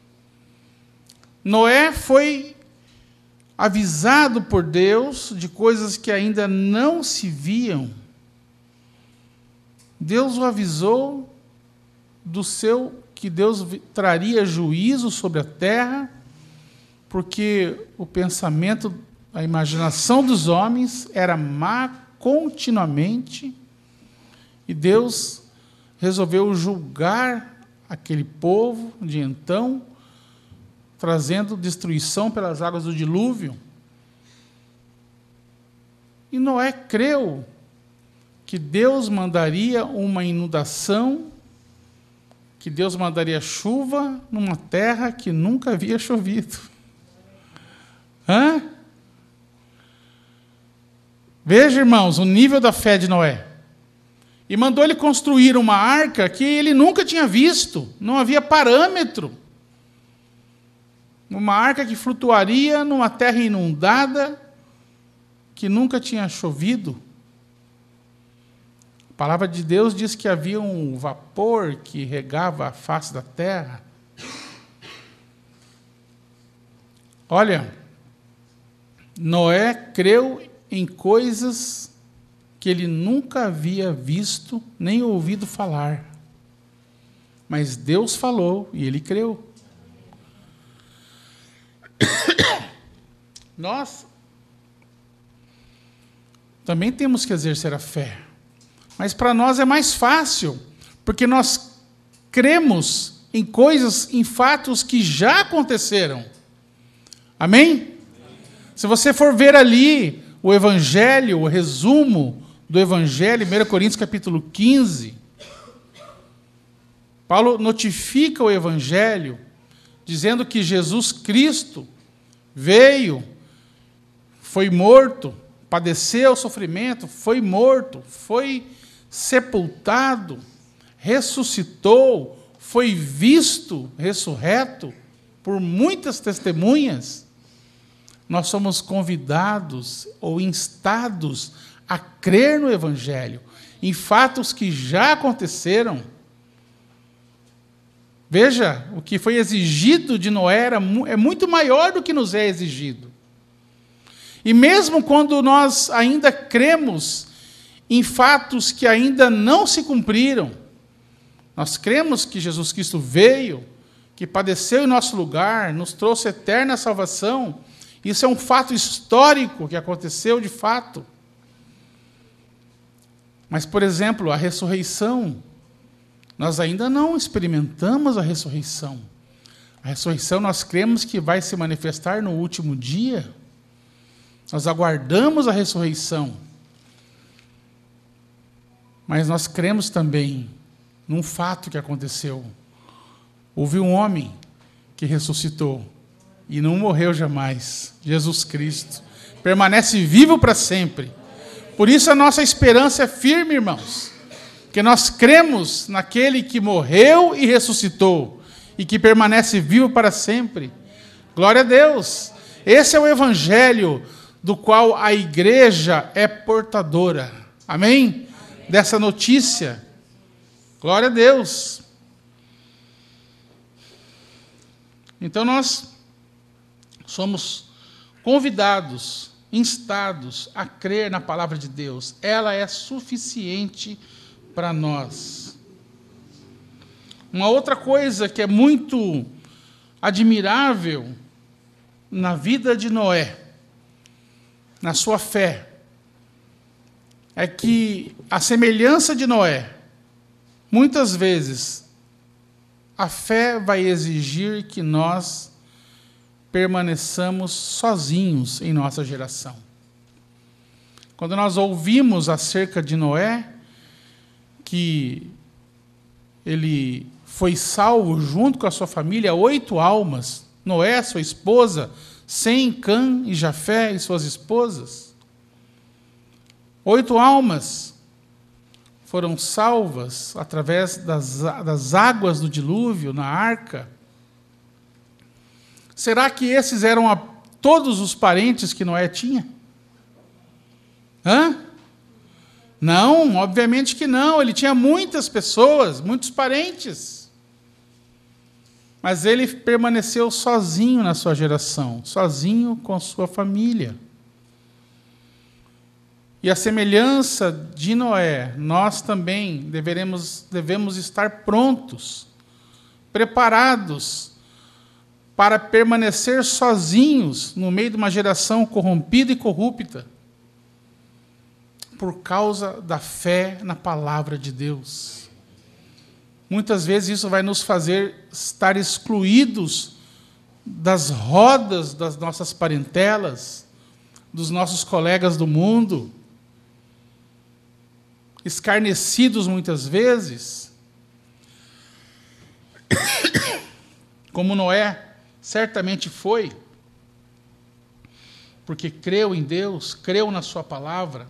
Noé foi avisado por Deus de coisas que ainda não se viam. Deus o avisou do seu que Deus traria juízo sobre a terra, porque o pensamento, a imaginação dos homens era má continuamente, e Deus resolveu julgar aquele povo de então, trazendo destruição pelas águas do dilúvio. E Noé creu que Deus mandaria uma inundação, que Deus mandaria chuva numa terra que nunca havia chovido. Hã? Veja, irmãos, o nível da fé de Noé. E mandou ele construir uma arca que ele nunca tinha visto, não havia parâmetro. Uma arca que flutuaria numa terra inundada, que nunca tinha chovido. A palavra de Deus diz que havia um vapor que regava a face da terra. Olha, Noé creu em coisas que ele nunca havia visto nem ouvido falar. Mas Deus falou e ele creu. Nós também temos que exercer a fé. Mas para nós é mais fácil, porque nós cremos em coisas, em fatos que já aconteceram. Amém? Se você for ver ali o Evangelho, o resumo do Evangelho, primeira Coríntios capítulo quinze, Paulo notifica o Evangelho, dizendo que Jesus Cristo veio, foi morto, padeceu o sofrimento, foi morto, foi sepultado, ressuscitou, foi visto, ressurreto, por muitas testemunhas. Nós somos convidados ou instados a crer no Evangelho, em fatos que já aconteceram. Veja, o que foi exigido de Noé era, é muito maior do que nos é exigido. E mesmo quando nós ainda cremos em fatos que ainda não se cumpriram, nós cremos que Jesus Cristo veio, que padeceu em nosso lugar, nos trouxe eterna salvação. Isso é um fato histórico que aconteceu de fato. Mas, por exemplo, a ressurreição, nós ainda não experimentamos a ressurreição. A ressurreição nós cremos que vai se manifestar no último dia. Nós aguardamos a ressurreição. Mas nós cremos também num fato que aconteceu. Houve um homem que ressuscitou e não morreu jamais. Jesus Cristo permanece vivo para sempre. Por isso a nossa esperança é firme, irmãos. Porque nós cremos naquele que morreu e ressuscitou e que permanece vivo para sempre. Glória a Deus. Esse é o Evangelho do qual a igreja é portadora. Amém? Dessa notícia. Glória a Deus. Então nós somos convidados, instados a crer na palavra de Deus. Ela é suficiente para nós. Uma outra coisa que é muito admirável na vida de Noé, na sua fé, é que a semelhança de Noé, muitas vezes, a fé vai exigir que nós permaneçamos sozinhos em nossa geração. Quando nós ouvimos acerca de Noé, que ele foi salvo junto com a sua família, oito almas, Noé, sua esposa, Sem, Cã e Jafé e suas esposas. Oito almas foram salvas através das, das águas do dilúvio na arca. Será que esses eram a, todos os parentes que Noé tinha? Hã? Não, obviamente que não. Ele tinha muitas pessoas, muitos parentes. Mas ele permaneceu sozinho na sua geração, sozinho com sua família. E a semelhança de Noé, nós também deveremos, devemos estar prontos, preparados para permanecer sozinhos no meio de uma geração corrompida e corrupta, por causa da fé na palavra de Deus. Muitas vezes isso vai nos fazer estar excluídos das rodas das nossas parentelas, dos nossos colegas do mundo, escarnecidos muitas vezes, como Noé certamente foi, porque creu em Deus, creu na sua palavra.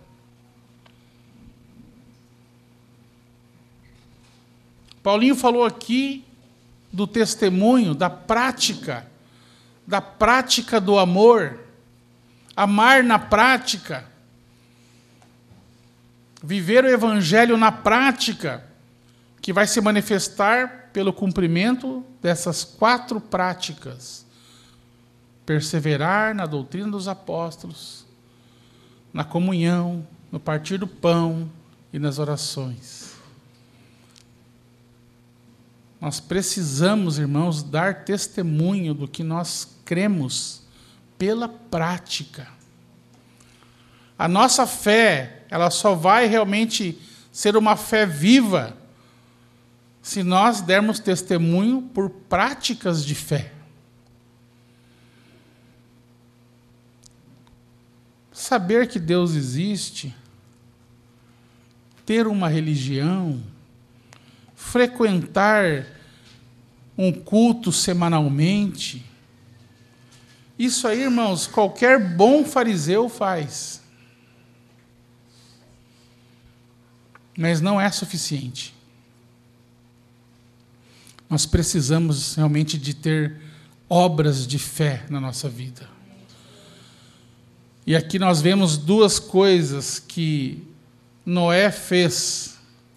Paulinho falou aqui do testemunho, da prática, da prática do amor, amar na prática, viver o Evangelho na prática, que vai se manifestar pelo cumprimento dessas quatro práticas. Perseverar na doutrina dos apóstolos, na comunhão, no partir do pão e nas orações. Nós precisamos, irmãos, dar testemunho do que nós cremos pela prática. A nossa fé, ela só vai realmente ser uma fé viva se nós dermos testemunho por práticas de fé. saber que Deus existe, ter uma religião, frequentar um culto semanalmente, isso aí, irmãos, qualquer bom fariseu faz. Mas não é suficiente. Nós precisamos realmente de ter obras de fé na nossa vida. E aqui nós vemos duas coisas que Noé fez.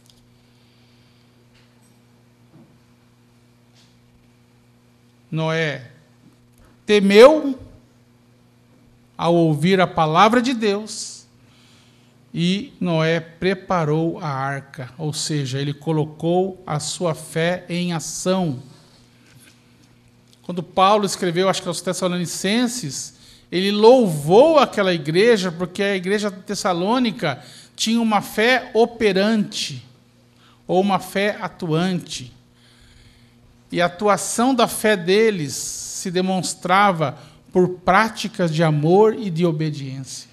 Noé temeu ao ouvir a palavra de Deus e Noé preparou a arca, ou seja, ele colocou a sua fé em ação. Quando Paulo escreveu, acho que aos Tessalonicenses, ele louvou aquela igreja, porque a igreja tessalônica tinha uma fé operante, ou uma fé atuante. E a atuação da fé deles se demonstrava por práticas de amor e de obediência.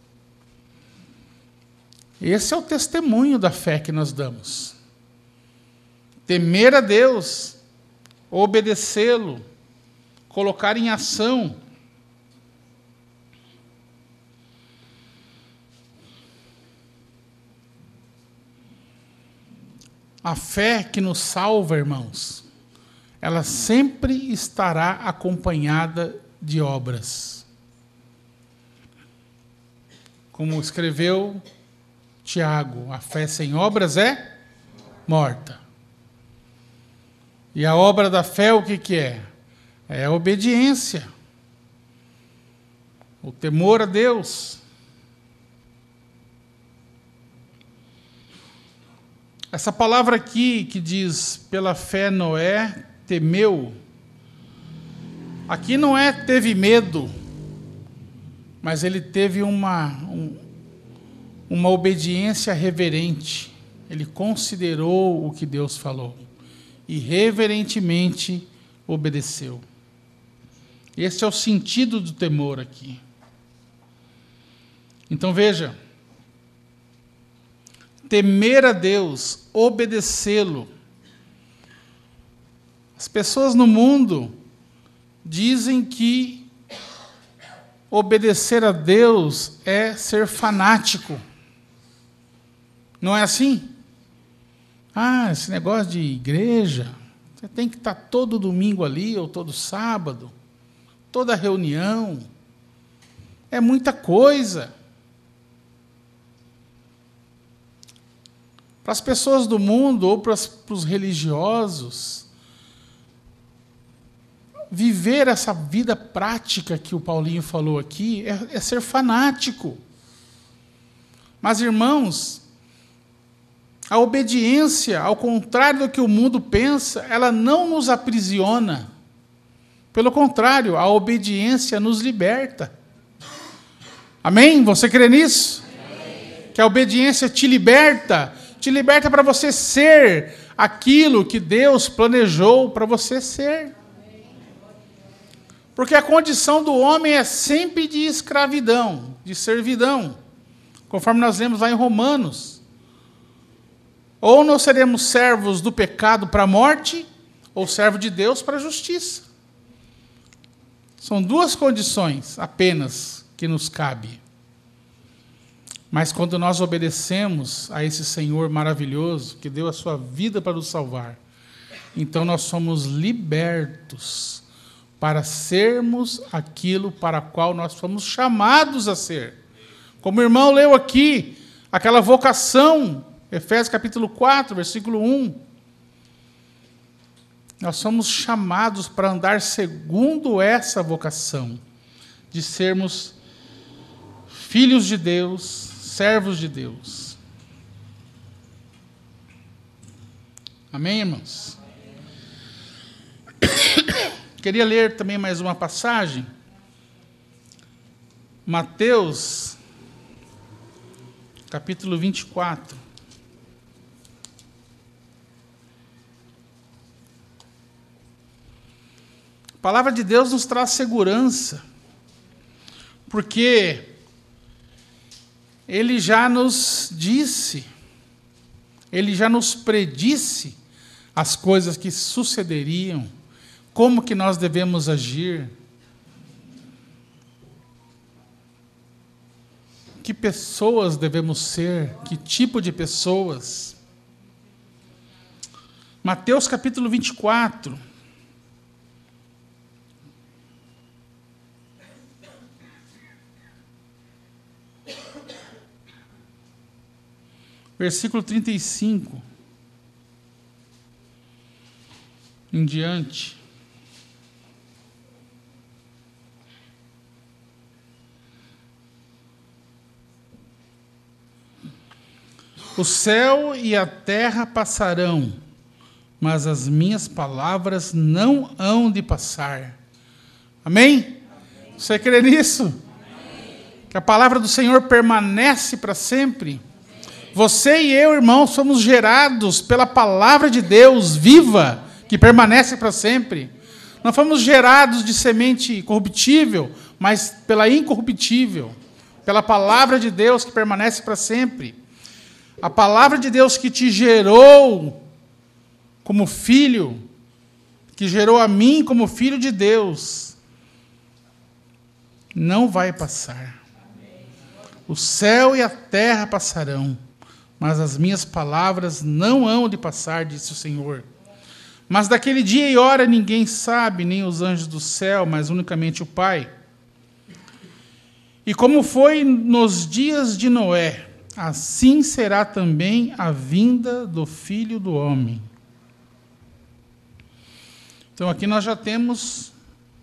Esse é o testemunho da fé que nós damos. Temer a Deus, obedecê-lo, colocar em ação. A fé que nos salva, irmãos, ela sempre estará acompanhada de obras. Como escreveu Tiago, a fé sem obras é morta. E a obra da fé, o que que é? É a obediência. O temor a Deus. Essa palavra aqui que diz, pela fé Noé temeu, aqui não é teve medo, mas ele teve uma, um, uma obediência reverente. Ele considerou o que Deus falou e reverentemente obedeceu. Esse é o sentido do temor aqui. Então veja, temer a Deus, obedecê-lo. As pessoas no mundo dizem que obedecer a Deus é ser fanático. Não é assim? Ah, esse negócio de igreja, você tem que estar todo domingo ali, ou todo sábado, toda reunião. É muita coisa. Para as pessoas do mundo, ou para, as, para os religiosos, viver essa vida prática que o Paulinho falou aqui é, é ser fanático. Mas, irmãos, a obediência, ao contrário do que o mundo pensa, ela não nos aprisiona. Pelo contrário, a obediência nos liberta. Amém? Você crê nisso? Amém. Que a obediência te liberta, te liberta para você ser aquilo que Deus planejou para você ser. Porque a condição do homem é sempre de escravidão, de servidão, conforme nós lemos lá em Romanos. Ou nós seremos servos do pecado para a morte, ou servo de Deus para a justiça. São duas condições apenas que nos cabe. Mas quando nós obedecemos a esse Senhor maravilhoso, que deu a sua vida para nos salvar, então nós somos libertos para sermos aquilo para o qual nós fomos chamados a ser. Como o irmão leu aqui, aquela vocação, Efésios capítulo quatro, versículo um. Nós somos chamados para andar segundo essa vocação, de sermos filhos de Deus, servos de Deus. Amém, irmãos? Queria ler também mais uma passagem. Mateus, capítulo vinte e quatro. A palavra de Deus nos traz segurança, porque ele já nos disse, ele já nos predisse as coisas que sucederiam, como que nós devemos agir, que pessoas devemos ser, que tipo de pessoas. Mateus capítulo vinte e quatro. Versículo trinta e cinco. Em diante. O céu e a terra passarão, mas as minhas palavras não hão de passar. Amém? Amém. Você crê nisso? Amém. Que a palavra do Senhor permanece para sempre? Você e eu, irmão, somos gerados pela palavra de Deus viva, que permanece para sempre. Não fomos gerados de semente corruptível, mas pela incorruptível, pela palavra de Deus que permanece para sempre. A palavra de Deus que te gerou como filho, que gerou a mim como filho de Deus, não vai passar. O céu e a terra passarão, mas as minhas palavras não hão de passar, disse o Senhor. Mas daquele dia e hora ninguém sabe, nem os anjos do céu, mas unicamente o Pai. E como foi nos dias de Noé, assim será também a vinda do Filho do Homem. Então aqui nós já temos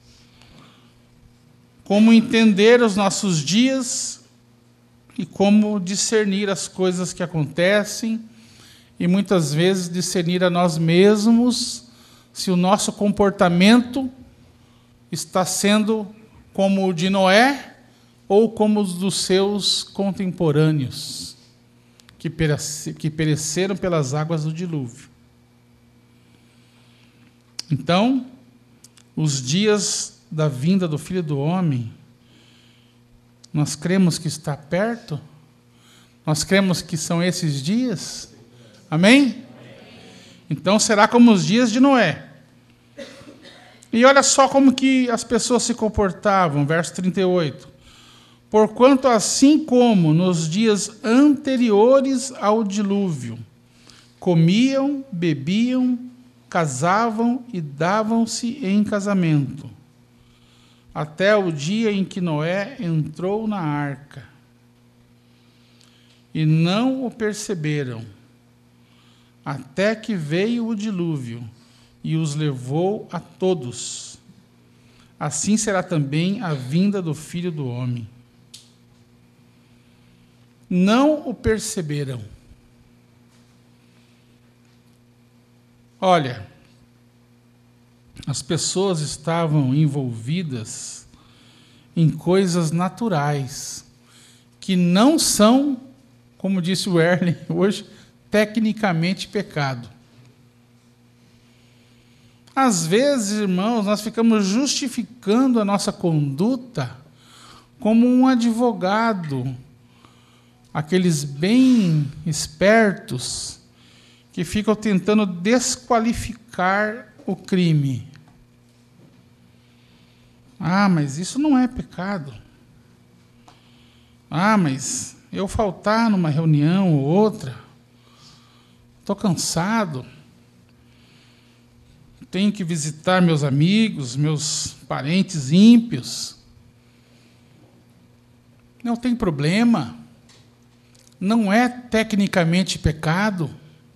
como entender os nossos dias e como discernir as coisas que acontecem e muitas vezes discernir a nós mesmos se o nosso comportamento está sendo como o de Noé ou como os dos seus contemporâneos que pereceram pelas águas do dilúvio. Então, os dias da vinda do Filho do Homem, nós cremos que está perto? Nós cremos que são esses dias? Amém? Então será como os dias de Noé. E olha só como que as pessoas se comportavam, verso trinta e oito. Porquanto assim como nos dias anteriores ao dilúvio, comiam, bebiam, casavam e davam-se em casamento, até o dia em que Noé entrou na arca. E não o perceberam, até que veio o dilúvio e os levou a todos. Assim será também a vinda do Filho do Homem. Não o perceberam. Olha, as pessoas estavam envolvidas em coisas naturais, que não são, como disse o Erlen hoje, tecnicamente pecado. Às vezes, irmãos, nós ficamos justificando a nossa conduta como um advogado, aqueles bem espertos que ficam tentando desqualificar o crime. Ah, mas isso não é pecado. Ah, mas eu faltar numa reunião ou outra, estou cansado, tenho que visitar meus amigos, meus parentes ímpios. Não tem problema. Não é tecnicamente pecado.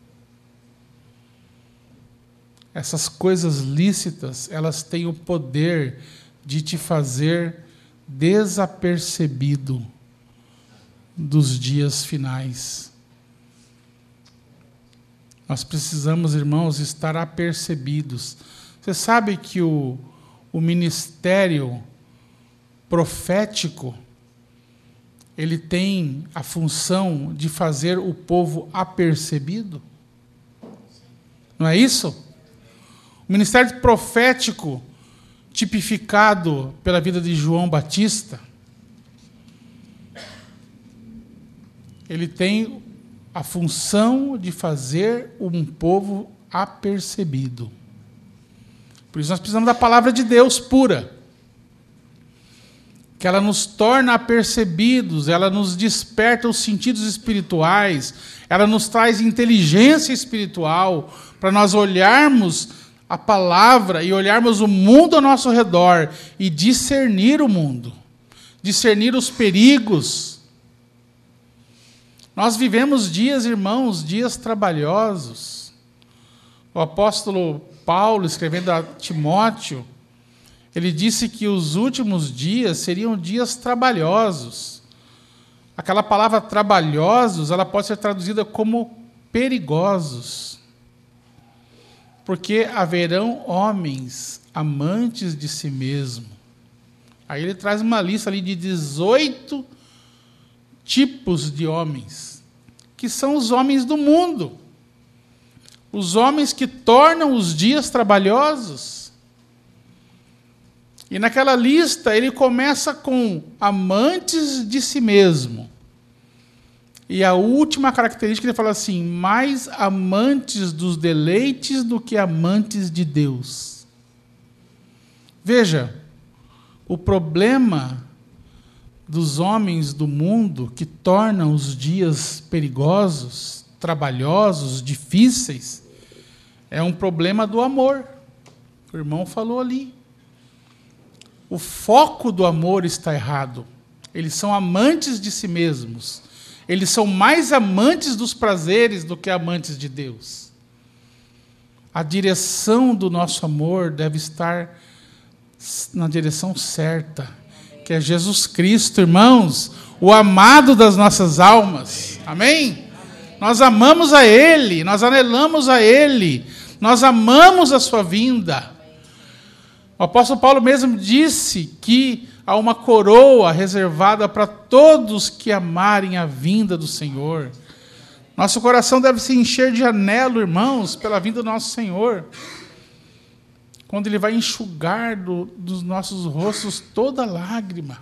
Essas coisas lícitas, elas têm o poder de te fazer desapercebido dos dias finais. Nós precisamos, irmãos, estar apercebidos. Você sabe que o, o ministério profético, ele tem a função de fazer o povo apercebido? Não é isso? O ministério profético, tipificado pela vida de João Batista, ele tem a função de fazer um povo apercebido. Por isso nós precisamos da palavra de Deus pura, que ela nos torna apercebidos, ela nos desperta os sentidos espirituais, ela nos traz inteligência espiritual para nós olharmos a palavra e olharmos o mundo ao nosso redor e discernir o mundo, discernir os perigos. Nós vivemos dias, irmãos, dias trabalhosos. O apóstolo Paulo, escrevendo a Timóteo, ele disse que os últimos dias seriam dias trabalhosos. Aquela palavra trabalhosos, ela pode ser traduzida como perigosos. Porque haverão homens amantes de si mesmo. Aí ele traz uma lista ali de dezoito tipos de homens, que são os homens do mundo. Os homens que tornam os dias trabalhosos. E naquela lista ele começa com amantes de si mesmo. E a última característica ele fala assim: mais amantes dos deleites do que amantes de Deus. Veja, o problema dos homens do mundo que tornam os dias perigosos, trabalhosos, difíceis, é um problema do amor. O irmão falou ali. O foco do amor está errado. Eles são amantes de si mesmos. Eles são mais amantes dos prazeres do que amantes de Deus. A direção do nosso amor deve estar na direção certa, que é Jesus Cristo, irmãos, o amado das nossas almas. Amém? Nós amamos a Ele, nós anelamos a Ele, nós amamos a sua vinda. O apóstolo Paulo mesmo disse que há uma coroa reservada para todos que amarem a vinda do Senhor. Nosso coração deve se encher de anelo, irmãos, pela vinda do nosso Senhor, quando Ele vai enxugar do, dos nossos rostos toda lágrima.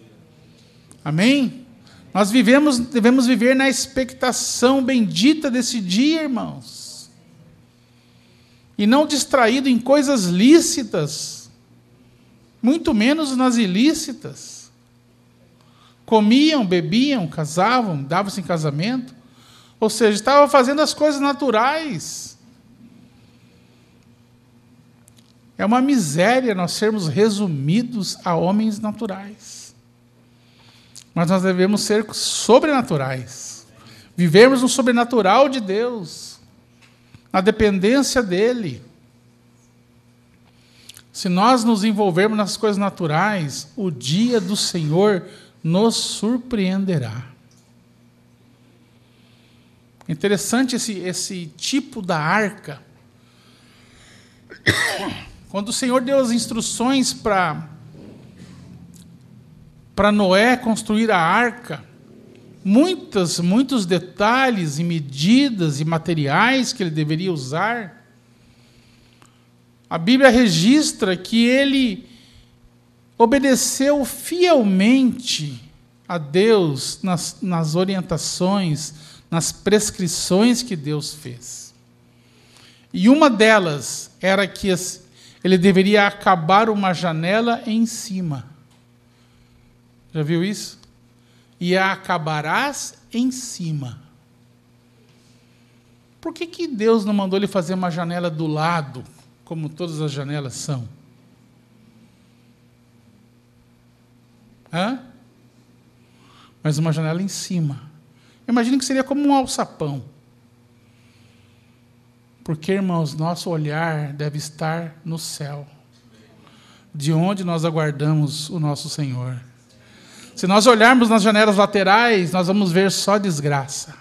Amém? Nós vivemos, devemos viver na expectação bendita desse dia, irmãos, e não distraído em coisas lícitas, muito menos nas ilícitas. Comiam, bebiam, casavam, davam-se em casamento, ou seja, estavam fazendo as coisas naturais. É uma miséria nós sermos resumidos a homens naturais. Mas nós devemos ser sobrenaturais. Vivermos no sobrenatural de Deus, na dependência dEle. Se nós nos envolvermos nas coisas naturais, o dia do Senhor nos surpreenderá. Interessante esse, esse tipo da arca. Quando o Senhor deu as instruções para para Noé construir a arca, muitas, muitos detalhes e medidas e materiais que ele deveria usar, a Bíblia registra que ele obedeceu fielmente a Deus nas, nas orientações, nas prescrições que Deus fez. E uma delas era que ele deveria acabar uma janela em cima. Já viu isso? E a acabarás em cima. Por que que Deus não mandou ele fazer uma janela do lado, como todas as janelas são? Hã? Mas uma janela em cima. Imagine que seria como um alçapão. Porque, irmãos, nosso olhar deve estar no céu, de onde nós aguardamos o nosso Senhor. Se nós olharmos nas janelas laterais, nós vamos ver só desgraça.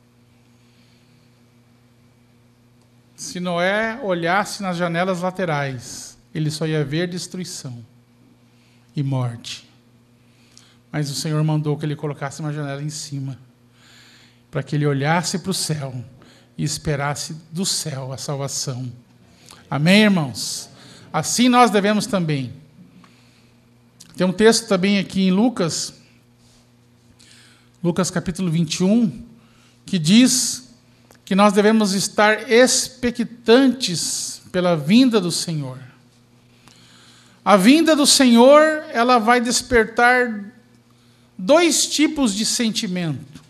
Se Noé olhasse nas janelas laterais, ele só ia ver destruição e morte. Mas o Senhor mandou que ele colocasse uma janela em cima, para que ele olhasse para o céu e esperasse do céu a salvação. Amém, irmãos? Assim nós devemos também. Tem um texto também aqui em Lucas, Lucas capítulo vinte e um, que diz que nós devemos estar expectantes pela vinda do Senhor. A vinda do Senhor, ela vai despertar dois tipos de sentimento.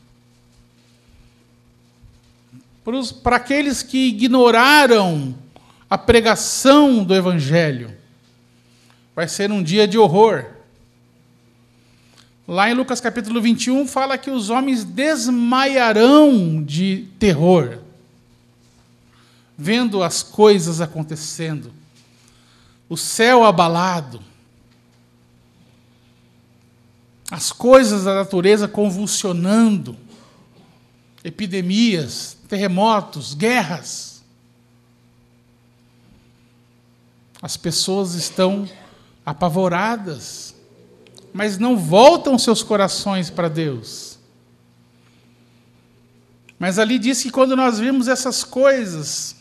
Para aqueles que ignoraram a pregação do Evangelho, vai ser um dia de horror. Lá em Lucas capítulo vinte e um, fala que os homens desmaiarão de terror, vendo as coisas acontecendo, o céu abalado, as coisas da natureza convulsionando, epidemias, terremotos, guerras. As pessoas estão apavoradas, mas não voltam seus corações para Deus. Mas ali diz que quando nós vimos essas coisas,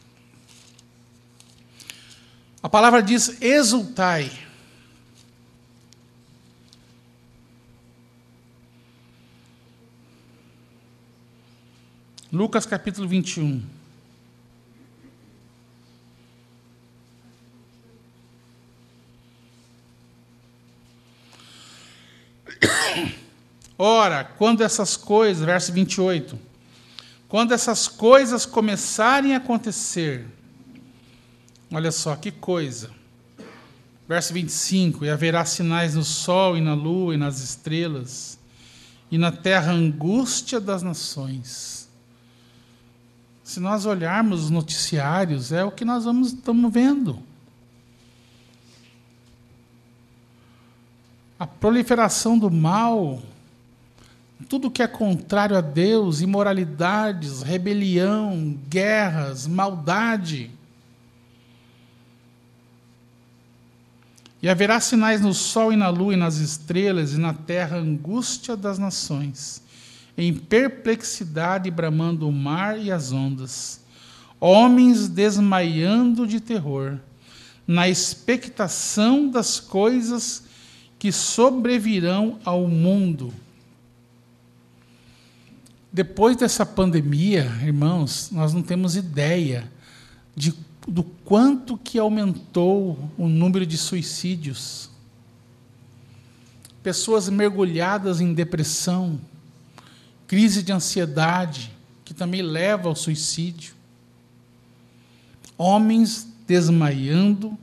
a palavra diz: exultai. Lucas capítulo vinte e um. Ora, quando essas coisas, verso vinte e oito, quando essas coisas começarem a acontecer, olha só que coisa, verso vinte e cinco, e haverá sinais no sol e na lua e nas estrelas, e na terra angústia das nações. Se nós olharmos os noticiários, é o que nós vamos, estamos vendo. A proliferação do mal, tudo que é contrário a Deus, imoralidades, rebelião, guerras, maldade. E haverá sinais no sol e na lua e nas estrelas, e na terra angústia das nações, em perplexidade bramando o mar e as ondas, homens desmaiando de terror, na expectação das coisas que sobrevirão ao mundo. Depois dessa pandemia, irmãos, nós não temos ideia de, do quanto que aumentou o número de suicídios. Pessoas mergulhadas em depressão, crise de ansiedade, que também leva ao suicídio. Homens desmaiando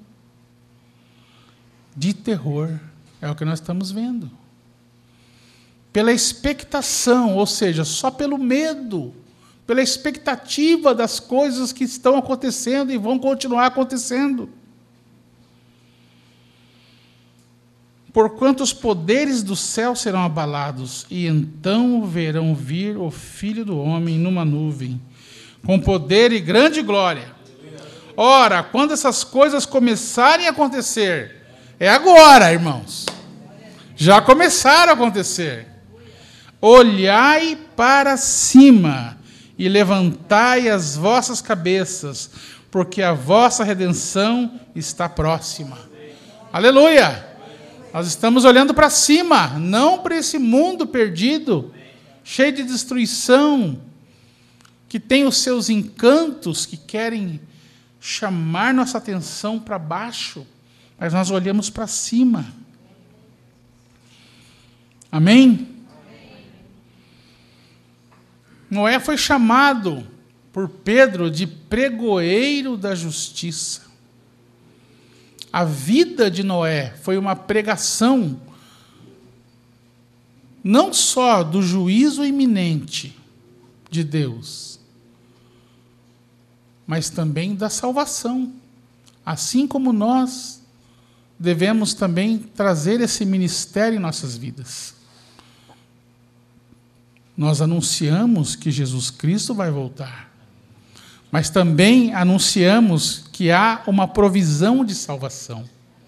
de terror. É o que nós estamos vendo. Pela expectação, ou seja, só pelo medo, pela expectativa das coisas que estão acontecendo e vão continuar acontecendo. Porquanto os poderes do céu serão abalados, e então verão vir o Filho do Homem numa nuvem, com poder e grande glória. Ora, quando essas coisas começarem a acontecer, é agora, irmãos. Já começaram a acontecer. Olhai para cima e levantai as vossas cabeças, porque a vossa redenção está próxima. Aleluia! Nós estamos olhando para cima, não para esse mundo perdido, cheio de destruição, que tem os seus encantos, que querem chamar nossa atenção para baixo, mas nós olhamos para cima. Amém? Noé foi chamado por Pedro de pregoeiro da justiça. A vida de Noé foi uma pregação não só do juízo iminente de Deus, mas também da salvação. Assim como nós devemos também trazer esse ministério em nossas vidas. Nós anunciamos que Jesus Cristo vai voltar, mas também anunciamos que há uma provisão de salvação.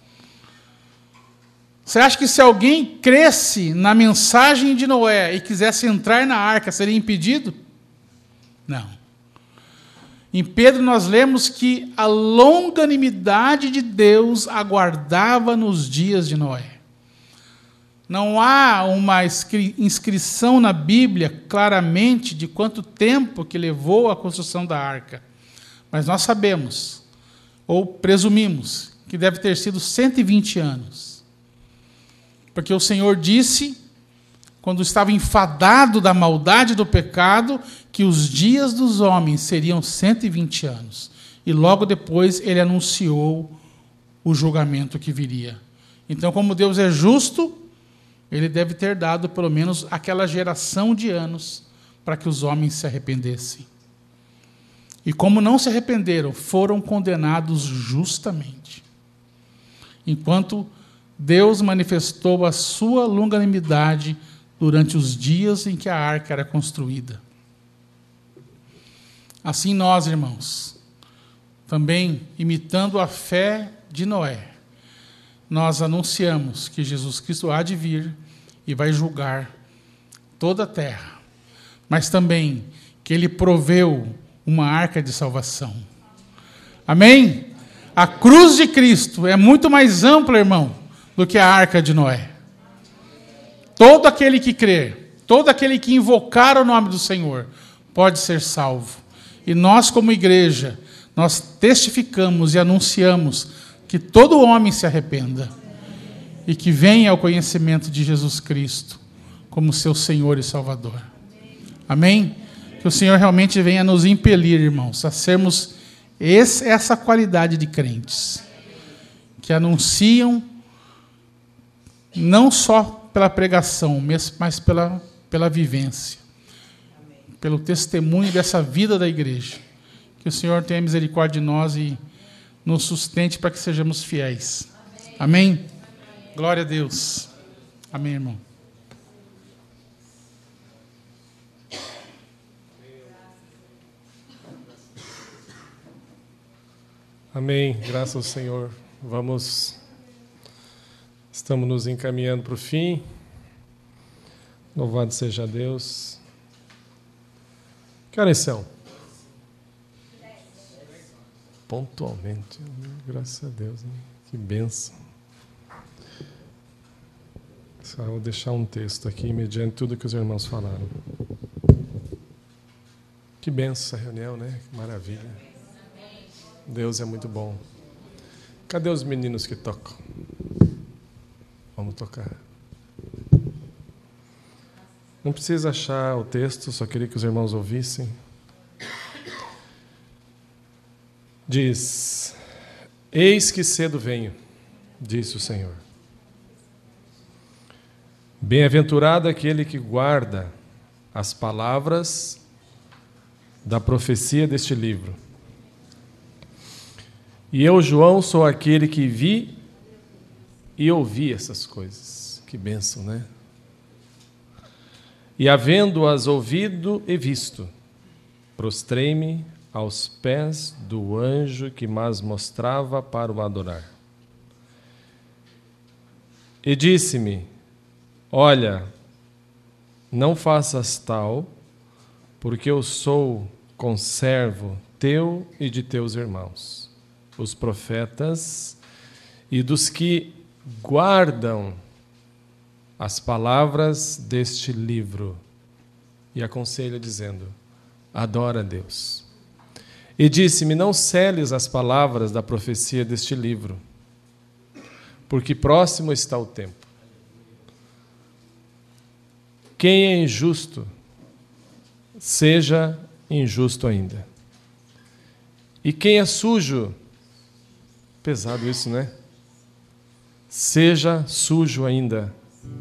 Você acha que se alguém cresce na mensagem de Noé e quisesse entrar na arca, seria impedido? Não. Em Pedro nós lemos que a longanimidade de Deus aguardava nos dias de Noé. Não há uma inscrição na Bíblia claramente de quanto tempo que levou a construção da arca. Mas nós sabemos, ou presumimos, que deve ter sido cento e vinte anos. Porque o Senhor disse, quando estava enfadado da maldade do pecado, que os dias dos homens seriam cento e vinte anos. E logo depois ele anunciou o julgamento que viria. Então, como Deus é justo, ele deve ter dado pelo menos aquela geração de anos para que os homens se arrependessem. E como não se arrependeram, foram condenados justamente. Enquanto Deus manifestou a sua longanimidade durante os dias em que a arca era construída. Assim nós, irmãos, também imitando a fé de Noé, nós anunciamos que Jesus Cristo há de vir e vai julgar toda a terra, mas também que ele proveu uma arca de salvação. Amém? A cruz de Cristo é muito mais ampla, irmão, do que a arca de Noé. Todo aquele que crer, todo aquele que invocar o nome do Senhor, pode ser salvo. E nós, como igreja, nós testificamos e anunciamos que todo homem se arrependa e que venha ao conhecimento de Jesus Cristo como seu Senhor e Salvador. Amém? Que o Senhor realmente venha nos impelir, irmãos, a sermos esse, essa qualidade de crentes que anunciam não só pela pregação, mas pela, pela vivência, pelo testemunho dessa vida da igreja. Que o Senhor tenha misericórdia de nós e nos sustente para que sejamos fiéis. Amém? Amém? Glória a Deus. Amém, irmão. Amém. Graças ao Senhor. Vamos... Estamos nos encaminhando para o fim. Louvado seja Deus. Que horas são? Pontualmente. Graças a Deus. Né? Que bênção. Só vou deixar um texto aqui, mediante tudo que os irmãos falaram. Que bênção essa reunião, né? Que maravilha. Deus é muito bom. Cadê os meninos que tocam? Vamos tocar. Não precisa achar o texto, só queria que os irmãos ouvissem. Diz: eis que cedo venho, disse o Senhor. Bem-aventurado aquele que guarda as palavras da profecia deste livro. E eu, João, sou aquele que vi e ouvi essas coisas. Que bênção, né? E havendo-as ouvido e visto, prostrei-me aos pés do anjo que mas mostrava para o adorar. E disse-me: olha, não faças tal, porque eu sou conservo teu e de teus irmãos, os profetas, e dos que guardam as palavras deste livro. E aconselha dizendo: adora a Deus. E disse-me: não celes as palavras da profecia deste livro, porque próximo está o tempo. Quem é injusto, seja injusto ainda. E quem é sujo, pesado isso, né? Seja sujo ainda.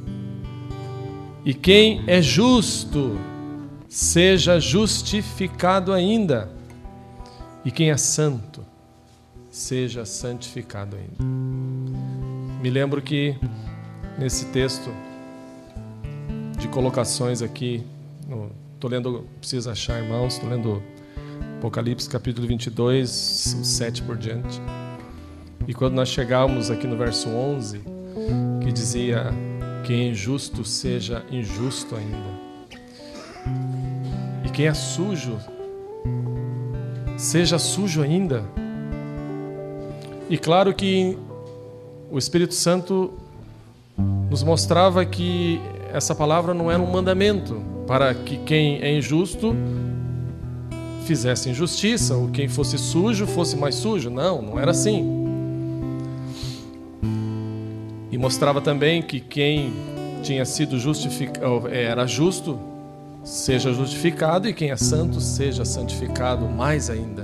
E quem é justo, seja justificado ainda. E quem é santo, seja santificado ainda. Me lembro que nesse texto de colocações aqui, estou lendo, preciso achar, irmãos, estou lendo Apocalipse capítulo vinte e dois, o sete por diante. E quando nós chegamos aqui no verso onze, que dizia: quem é injusto, seja injusto ainda. E quem é sujo, seja sujo ainda. E claro que o Espírito Santo nos mostrava que essa palavra não era um mandamento para que quem é injusto fizesse injustiça, ou quem fosse sujo fosse mais sujo. Não, não era assim. E mostrava também que quem tinha sido justificado, era justo, seja justificado, e quem é santo seja santificado mais ainda.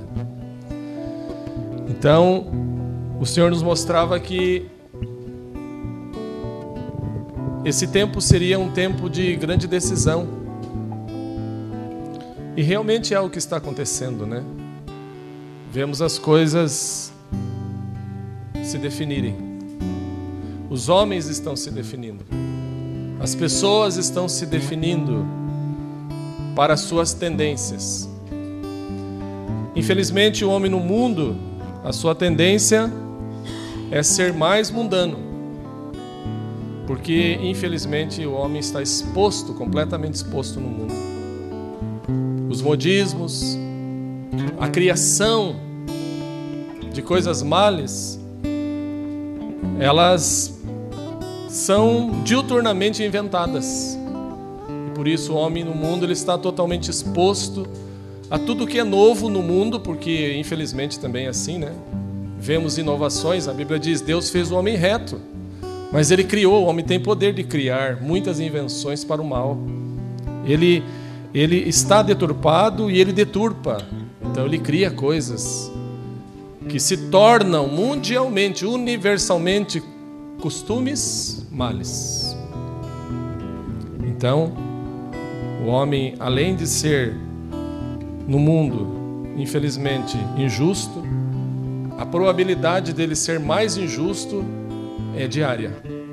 Então, o Senhor nos mostrava que esse tempo seria um tempo de grande decisão. E realmente é o que está acontecendo, né? Vemos as coisas se definirem. Os homens estão se definindo. As pessoas estão se definindo para as suas tendências. Infelizmente, o homem no mundo, a sua tendência é ser mais mundano. Porque, infelizmente, o homem está exposto, completamente exposto no mundo. Os modismos, a criação de coisas males, elas são diuturnamente inventadas. E por isso o homem no mundo ele está totalmente exposto a tudo que é novo no mundo, porque infelizmente também é assim, né? Vemos inovações, a Bíblia diz, Deus fez o homem reto, mas ele criou, o homem tem poder de criar muitas invenções para o mal. Ele, ele está deturpado e ele deturpa, então ele cria coisas que se tornam mundialmente, universalmente, costumes males. Então, o homem, além de ser no mundo, infelizmente, injusto, a probabilidade dele ser mais injusto é diária.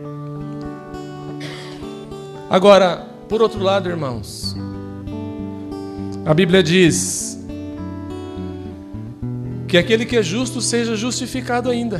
Agora, por outro lado, irmãos, a Bíblia diz que aquele que é justo seja justificado ainda.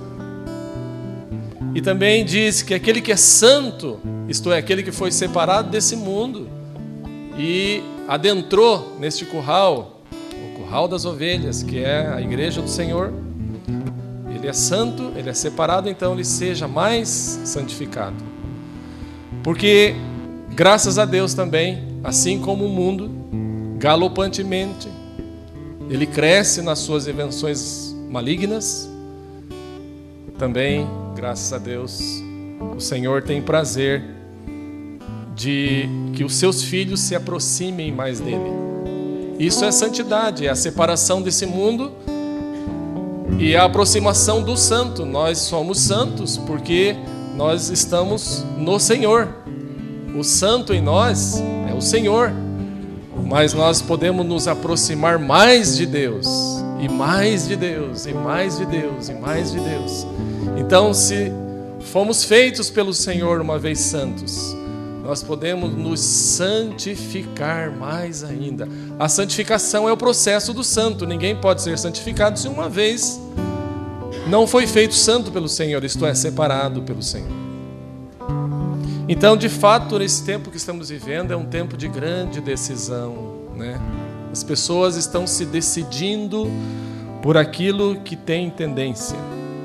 E também diz que aquele que é santo, isto é, aquele que foi separado desse mundo e adentrou neste curral, o curral das ovelhas, que é a igreja do Senhor, ele é santo, ele é separado, então ele seja mais santificado. Porque, graças a Deus também, assim como o mundo, galopantemente, ele cresce nas suas invenções malignas, também, graças a Deus, o Senhor tem prazer de que os seus filhos se aproximem mais dele. Isso é santidade, é a separação desse mundo e a aproximação do santo. Nós somos santos porque nós estamos no Senhor. O santo em nós é o Senhor, mas nós podemos nos aproximar mais de Deus, e mais de Deus, e mais de Deus, e mais de Deus. Então, se fomos feitos pelo Senhor uma vez santos, nós podemos nos santificar mais ainda. A santificação é o processo do santo. Ninguém pode ser santificado se uma vez não foi feito santo pelo Senhor, isto é, separado pelo Senhor. Então, de fato, nesse tempo que estamos vivendo, é um tempo de grande decisão, né? As pessoas estão se decidindo por aquilo que tem tendência.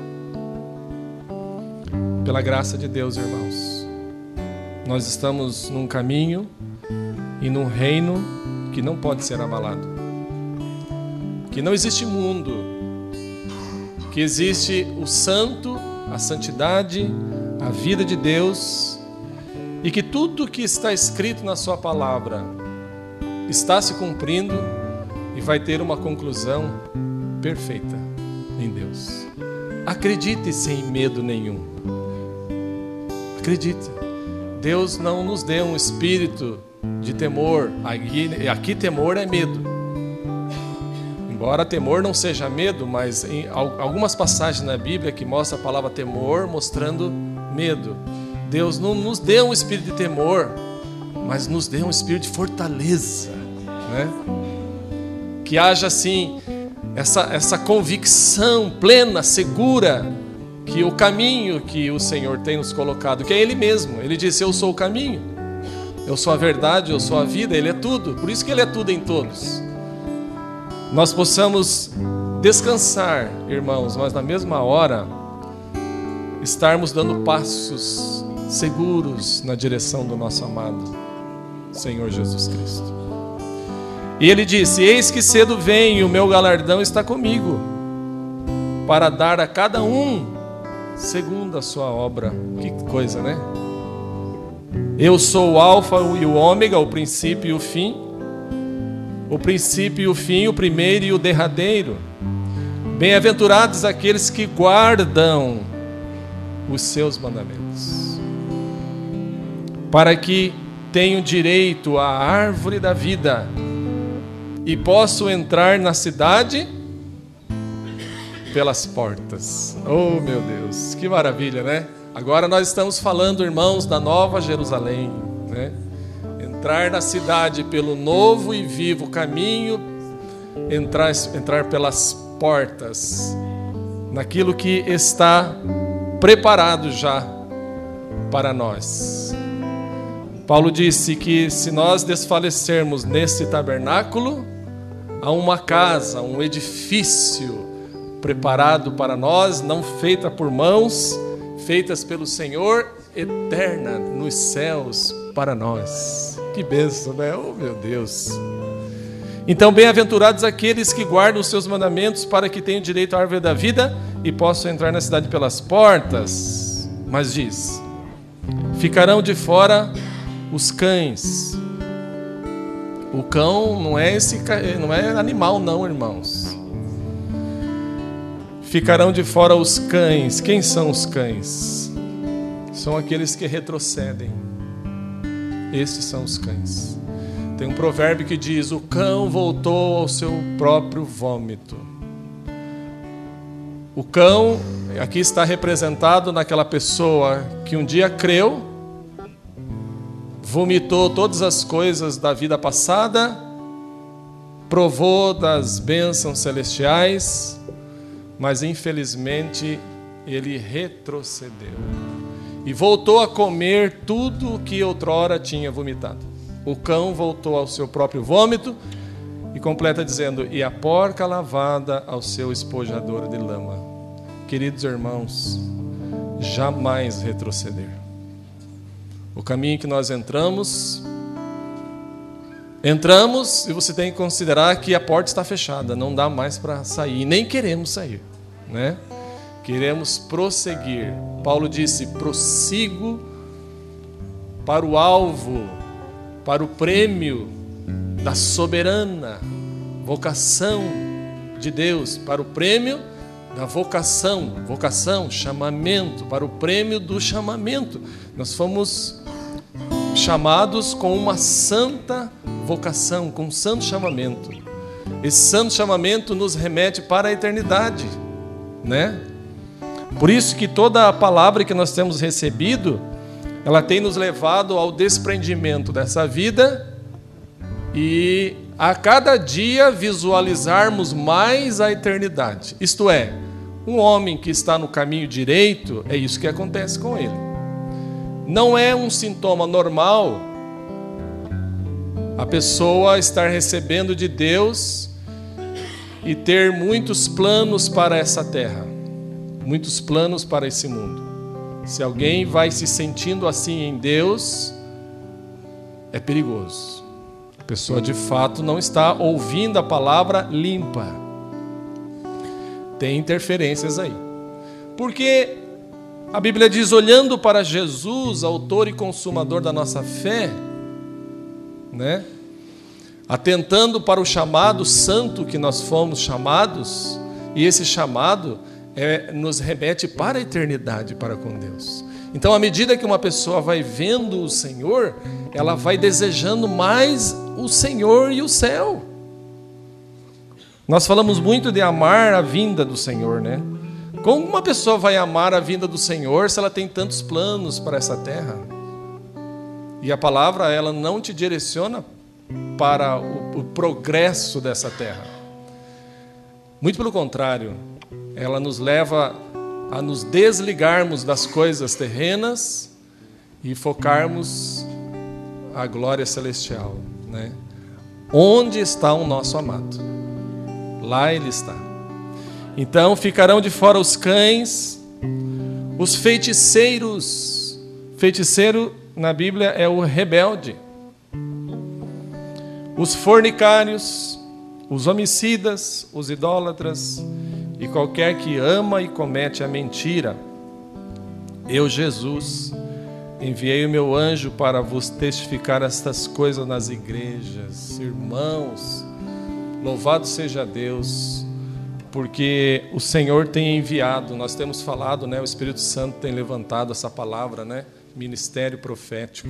Pela graça de Deus, irmãos, nós estamos num caminho e num reino que não pode ser abalado. Que não existe mundo, que existe o santo, a santidade, a vida de Deus, e que tudo que está escrito na sua palavra está se cumprindo e vai ter uma conclusão perfeita em Deus. Acredite sem medo nenhum. Acredite. Deus não nos deu um espírito de temor. Aqui, aqui temor é medo. Embora temor não seja medo, mas em algumas passagens na Bíblia que mostra a palavra temor mostrando medo. Deus não nos deu um espírito de temor, mas nos deu um espírito de fortaleza, né? Que haja assim essa, essa convicção plena, segura, que o caminho que o Senhor tem nos colocado, que é Ele mesmo. Ele disse, eu sou o caminho, eu sou a verdade, eu sou a vida, Ele é tudo. Por isso que Ele é tudo em todos. Nós possamos descansar, irmãos, mas na mesma hora estarmos dando passos seguros na direção do nosso amado Senhor Jesus Cristo. E ele disse: eis que cedo venho, e o meu galardão está comigo, para dar a cada um segundo a sua obra. Que coisa, né? Eu sou o Alfa e o Ômega, o princípio e o fim. O princípio e o fim, o primeiro e o derradeiro. Bem-aventurados aqueles que guardam os seus mandamentos, para que tenham direito à árvore da vida e possam entrar na cidade pelas portas. Oh, meu Deus, que maravilha, né? Agora nós estamos falando, irmãos, da Nova Jerusalém, né? Entrar na cidade pelo novo e vivo caminho, entrar, entrar pelas portas, naquilo que está preparado já para nós. Paulo disse que se nós desfalecermos nesse tabernáculo, há uma casa, um edifício preparado para nós, não feita por mãos, feitas pelo Senhor, eterna nos céus para nós. Que bênção, né? Oh, meu Deus! Então, bem-aventurados aqueles que guardam os seus mandamentos, para que tenham direito à árvore da vida e possam entrar na cidade pelas portas. Mas diz: ficarão de fora os cães. O cão não é esse, não é animal, não, irmãos. Ficarão de fora os cães. Quem são os cães? São aqueles que retrocedem. Esses são os cães. Tem um provérbio que diz: o cão voltou ao seu próprio vômito. O cão aqui está representado naquela pessoa que um dia creu, vomitou todas as coisas da vida passada, provou das bênçãos celestiais, mas infelizmente ele retrocedeu e voltou a comer tudo o que outrora tinha vomitado. O cão voltou ao seu próprio vômito e completa dizendo: e a porca lavada ao seu espojador de lama. Queridos irmãos, jamais retroceder. O caminho que nós entramos, entramos e você tem que considerar que a porta está fechada, não dá mais para sair, nem queremos sair, né? Queremos prosseguir. Paulo disse: prossigo para o alvo, para o prêmio da soberana vocação de Deus, para o prêmio da vocação, vocação, chamamento, para o prêmio do chamamento. Nós fomos chamados com uma santa vocação, com um santo chamamento. Esse santo chamamento nos remete para a eternidade, né? Por isso que toda a palavra que nós temos recebido, ela tem nos levado ao desprendimento dessa vida e a cada dia visualizarmos mais a eternidade. Isto é, um homem que está no caminho direito, é isso que acontece com ele. Não é um sintoma normal a pessoa estar recebendo de Deus e ter muitos planos para essa terra, muitos planos para esse mundo. Se alguém vai se sentindo assim em Deus, é perigoso. A pessoa de fato não está ouvindo a palavra limpa. Tem interferências aí. Porque a Bíblia diz: olhando para Jesus, autor e consumador da nossa fé, né? Atentando para o chamado santo que nós fomos chamados, e esse chamado é, nos remete para a eternidade, para com Deus. Então, à medida que uma pessoa vai vendo o Senhor, ela vai desejando mais o Senhor e o céu. Nós falamos muito de amar a vinda do Senhor, né? Como uma pessoa vai amar a vinda do Senhor se ela tem tantos planos para essa terra? E a palavra, ela não te direciona para o, o progresso dessa terra. Muito pelo contrário, ela nos leva a nos desligarmos das coisas terrenas e focarmos a glória celestial, né? Onde está o nosso amado? Lá ele está. Então ficarão de fora os cães, os feiticeiros. Feiticeiro na Bíblia é o rebelde. Os fornicários, os homicidas, os idólatras e qualquer que ama e comete a mentira. Eu, Jesus, enviei o meu anjo para vos testificar estas coisas nas igrejas. Irmãos, louvado seja Deus, porque o Senhor tem enviado, nós temos falado, né? O Espírito Santo tem levantado essa palavra, né? Ministério profético.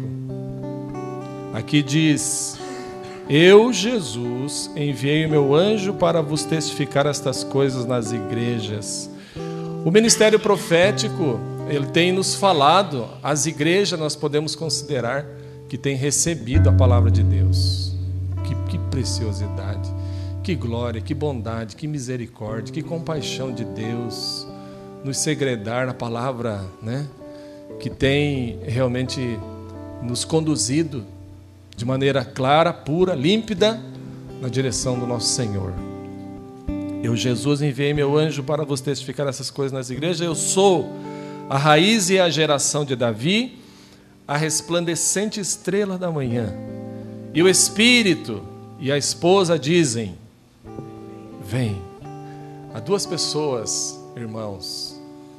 Aqui diz: eu, Jesus, enviei o meu anjo para vos testificar estas coisas nas igrejas. O ministério profético, ele tem nos falado, as igrejas nós podemos considerar que têm recebido a palavra de Deus. Que, que preciosidade, que glória, que bondade, que misericórdia, que compaixão de Deus nos segredar na palavra, né? Que tem realmente nos conduzido de maneira clara, pura, límpida, na direção do nosso Senhor. Eu, Jesus, enviei meu anjo para vos testificar essas coisas nas igrejas. Eu sou a raiz e a geração de Davi, a resplandecente estrela da manhã. E o Espírito e a esposa dizem: vem. Há duas pessoas, irmãos,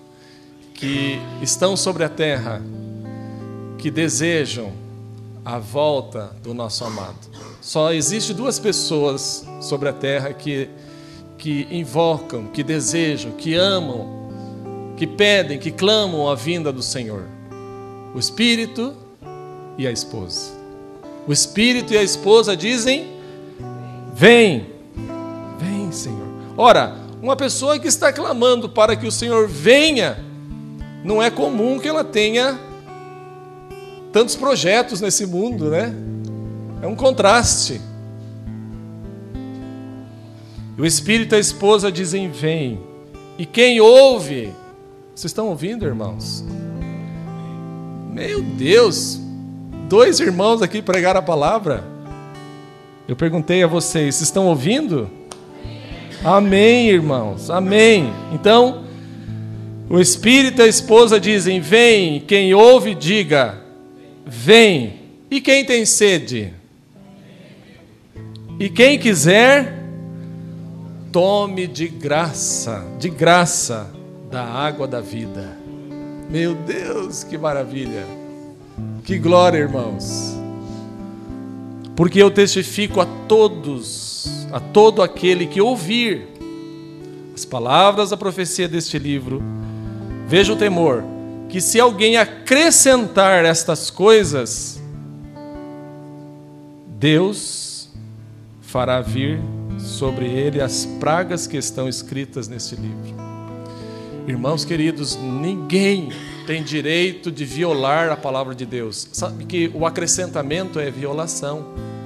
que estão sobre a terra, que desejam a volta do nosso amado. Só existe duas pessoas sobre a terra que, que invocam, que desejam, que amam, que pedem, que clamam a vinda do Senhor: o Espírito e a esposa. O Espírito e a esposa dizem: vem, vem, Senhor. Ora, uma pessoa que está clamando para que o Senhor venha, não é comum que ela tenha tantos projetos nesse mundo, né? É um contraste. O Espírito e a esposa dizem: vem. E quem ouve, vocês estão ouvindo, irmãos? Meu Deus, dois irmãos aqui pregaram a palavra. Eu perguntei a vocês, vocês estão ouvindo? Amém, irmãos, amém. Então, o Espírito e a esposa dizem: vem. Quem ouve, diga: vem. E quem tem sede? E quem quiser, tome de graça, de graça da água da vida. Meu Deus, que maravilha! Que glória, irmãos! Porque eu testifico a todos, a todo aquele que ouvir as palavras da profecia deste livro, veja o temor, que se alguém acrescentar estas coisas, Deus fará vir sobre ele as pragas que estão escritas neste livro. Irmãos queridos, ninguém tem direito de violar a palavra de Deus. Sabe que o acrescentamento é violação.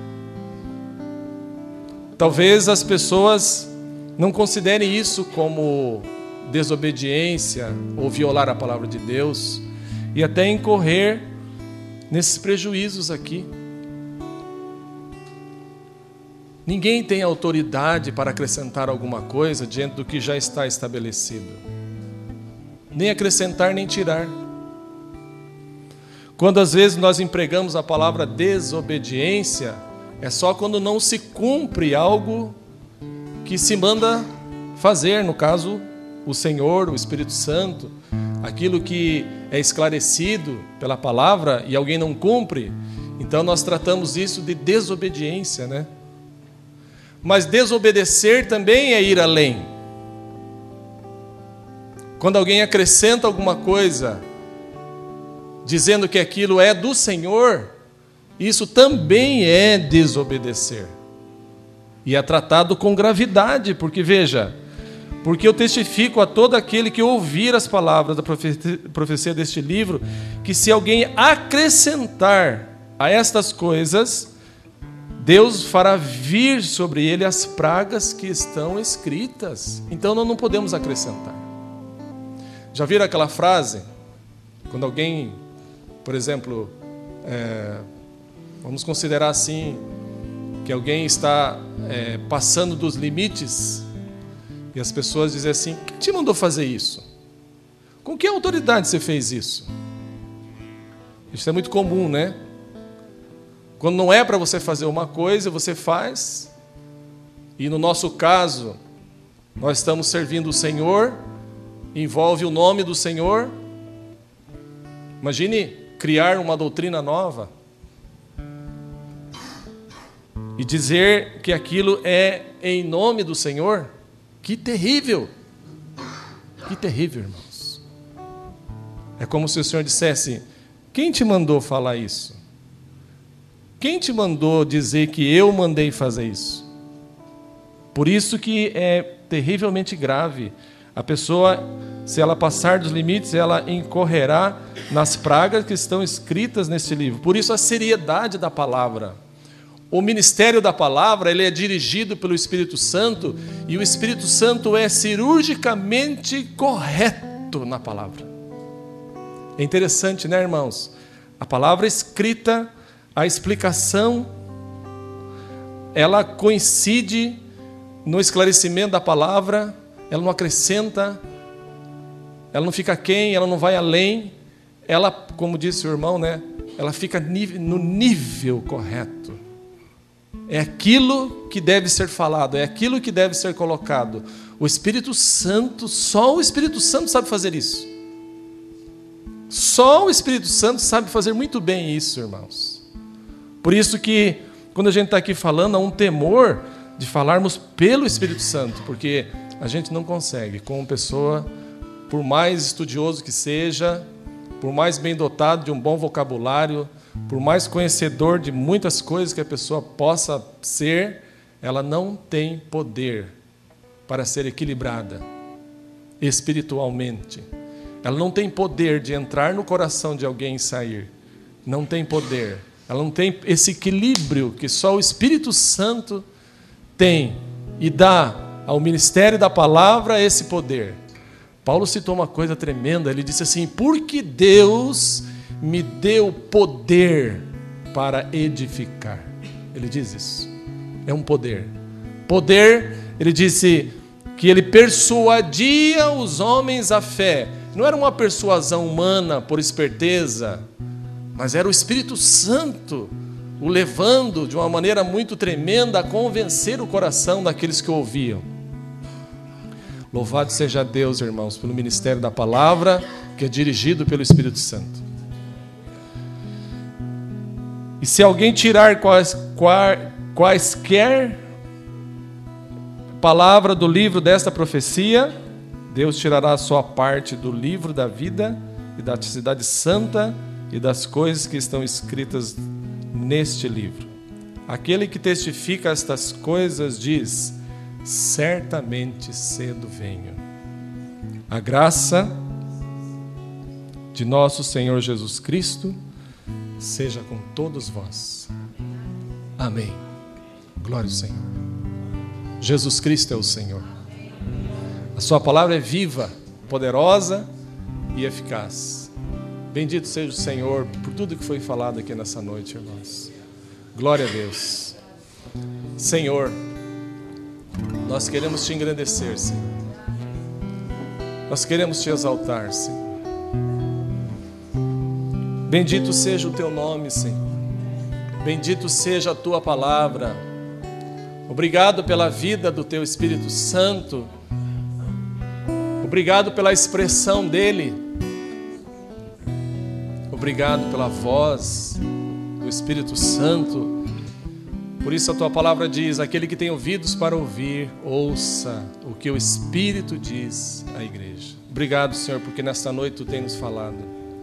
Talvez as pessoas não considerem isso como desobediência ou violar a palavra de Deus e até incorrer nesses prejuízos aqui. Ninguém tem autoridade para acrescentar alguma coisa diante do que já está estabelecido. Nem acrescentar, nem tirar. Quando às vezes nós empregamos a palavra desobediência, é só quando não se cumpre algo que se manda fazer, no caso, o Senhor, o Espírito Santo, aquilo que é esclarecido pela palavra e alguém não cumpre, então nós tratamos isso de desobediência, né? Mas desobedecer também é ir além. Quando alguém acrescenta alguma coisa, dizendo que aquilo é do Senhor, isso também é desobedecer. E é tratado com gravidade, porque veja, porque eu testifico a todo aquele que ouvir as palavras da profecia deste livro, que se alguém acrescentar a estas coisas, Deus fará vir sobre ele as pragas que estão escritas. Então nós não podemos acrescentar. Já viram aquela frase? Quando alguém, por exemplo, é, vamos considerar assim, que alguém está é, passando dos limites, e as pessoas dizem assim: quem te mandou fazer isso? Com que autoridade você fez isso? Isso é muito comum, né? Quando não é para você fazer uma coisa, você faz. E no nosso caso, nós estamos servindo o Senhor, envolve o nome do Senhor. Imagine criar uma doutrina nova e dizer que aquilo é em nome do Senhor. Que terrível! Que terrível, irmãos. É como se o Senhor dissesse: quem te mandou falar isso? Quem te mandou dizer que eu mandei fazer isso? Por isso que é terrivelmente grave. A pessoa, se ela passar dos limites, ela incorrerá nas pragas que estão escritas nesse livro. Por isso a seriedade da palavra. O ministério da palavra, ele é dirigido pelo Espírito Santo, e o Espírito Santo é cirurgicamente correto na palavra. É interessante, né, irmãos? A palavra escrita, a explicação, ela coincide no esclarecimento da palavra, ela não acrescenta, ela não fica aquém, ela não vai além, ela, como disse o irmão, né, ela fica no nível correto. É aquilo que deve ser falado, é aquilo que deve ser colocado. O Espírito Santo, só o Espírito Santo sabe fazer isso. Só o Espírito Santo sabe fazer muito bem isso, irmãos. Por isso que, quando a gente está aqui falando, há um temor de falarmos pelo Espírito Santo, porque a gente não consegue, com uma pessoa, por mais estudioso que seja, por mais bem dotado de um bom vocabulário, por mais conhecedor de muitas coisas que a pessoa possa ser, ela não tem poder para ser equilibrada espiritualmente. Ela não tem poder de entrar no coração de alguém e sair. Não tem poder. Ela não tem esse equilíbrio que só o Espírito Santo tem e dá ao ministério da palavra esse poder. Paulo citou uma coisa tremenda, ele disse assim: porque Deus me deu poder para edificar. Ele diz isso, é um poder. Poder, ele disse que ele persuadia os homens à fé. Não era uma persuasão humana por esperteza, mas era o Espírito Santo o levando de uma maneira muito tremenda a convencer o coração daqueles que o ouviam. Louvado seja Deus, irmãos, pelo ministério da palavra, que é dirigido pelo Espírito Santo. E se alguém tirar quais, quais, quaisquer palavra do livro desta profecia, Deus tirará a sua parte do livro da vida e da cidade santa e das coisas que estão escritas neste livro. Aquele que testifica estas coisas diz: certamente cedo venho. A graça de nosso Senhor Jesus Cristo seja com todos vós. Amém. Glória ao Senhor. Jesus Cristo é o Senhor. A sua palavra é viva, poderosa e eficaz. Bendito seja o Senhor por tudo que foi falado aqui nessa noite, irmãos. Glória a Deus. Senhor, nós queremos te engrandecer, Senhor. Nós queremos te exaltar, Senhor. Bendito seja o teu nome, Senhor. Bendito seja a tua palavra. Obrigado pela vida do teu Espírito Santo. Obrigado pela expressão dele. Obrigado pela voz do Espírito Santo. Por isso a tua palavra diz: aquele que tem ouvidos para ouvir, ouça o que o Espírito diz à igreja. Obrigado, Senhor, porque nesta noite tu tens nos falado.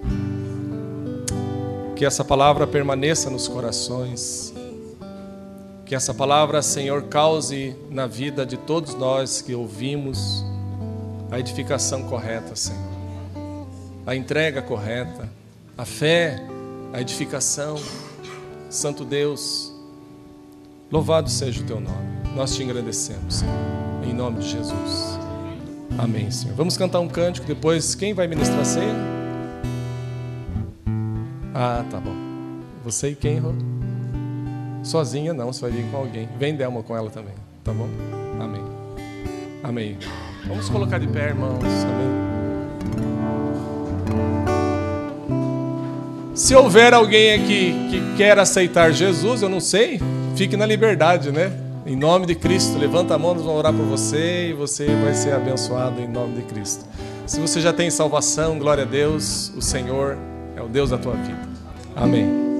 Que essa palavra permaneça nos corações. Que essa palavra, Senhor, cause na vida de todos nós que ouvimos a edificação correta, Senhor. A entrega correta, a fé, a edificação. Santo Deus, louvado seja o teu nome. Nós te engrandecemos, Senhor, em nome de Jesus. Amém, Senhor. Vamos cantar um cântico, depois quem vai ministrar a ceia? Ah, tá bom. Você e quem, Rô? Sozinha não, você vai vir com alguém. Vem Delma com ela também, tá bom? Amém. Amém. Vamos colocar de pé, irmãos. Amém. Se houver alguém aqui que quer aceitar Jesus, eu não sei, fique na liberdade, né? Em nome de Cristo, levanta a mão, nós vamos orar por você e você vai ser abençoado em nome de Cristo. Se você já tem salvação, glória a Deus, o Senhor é o Deus da tua vida. Amém.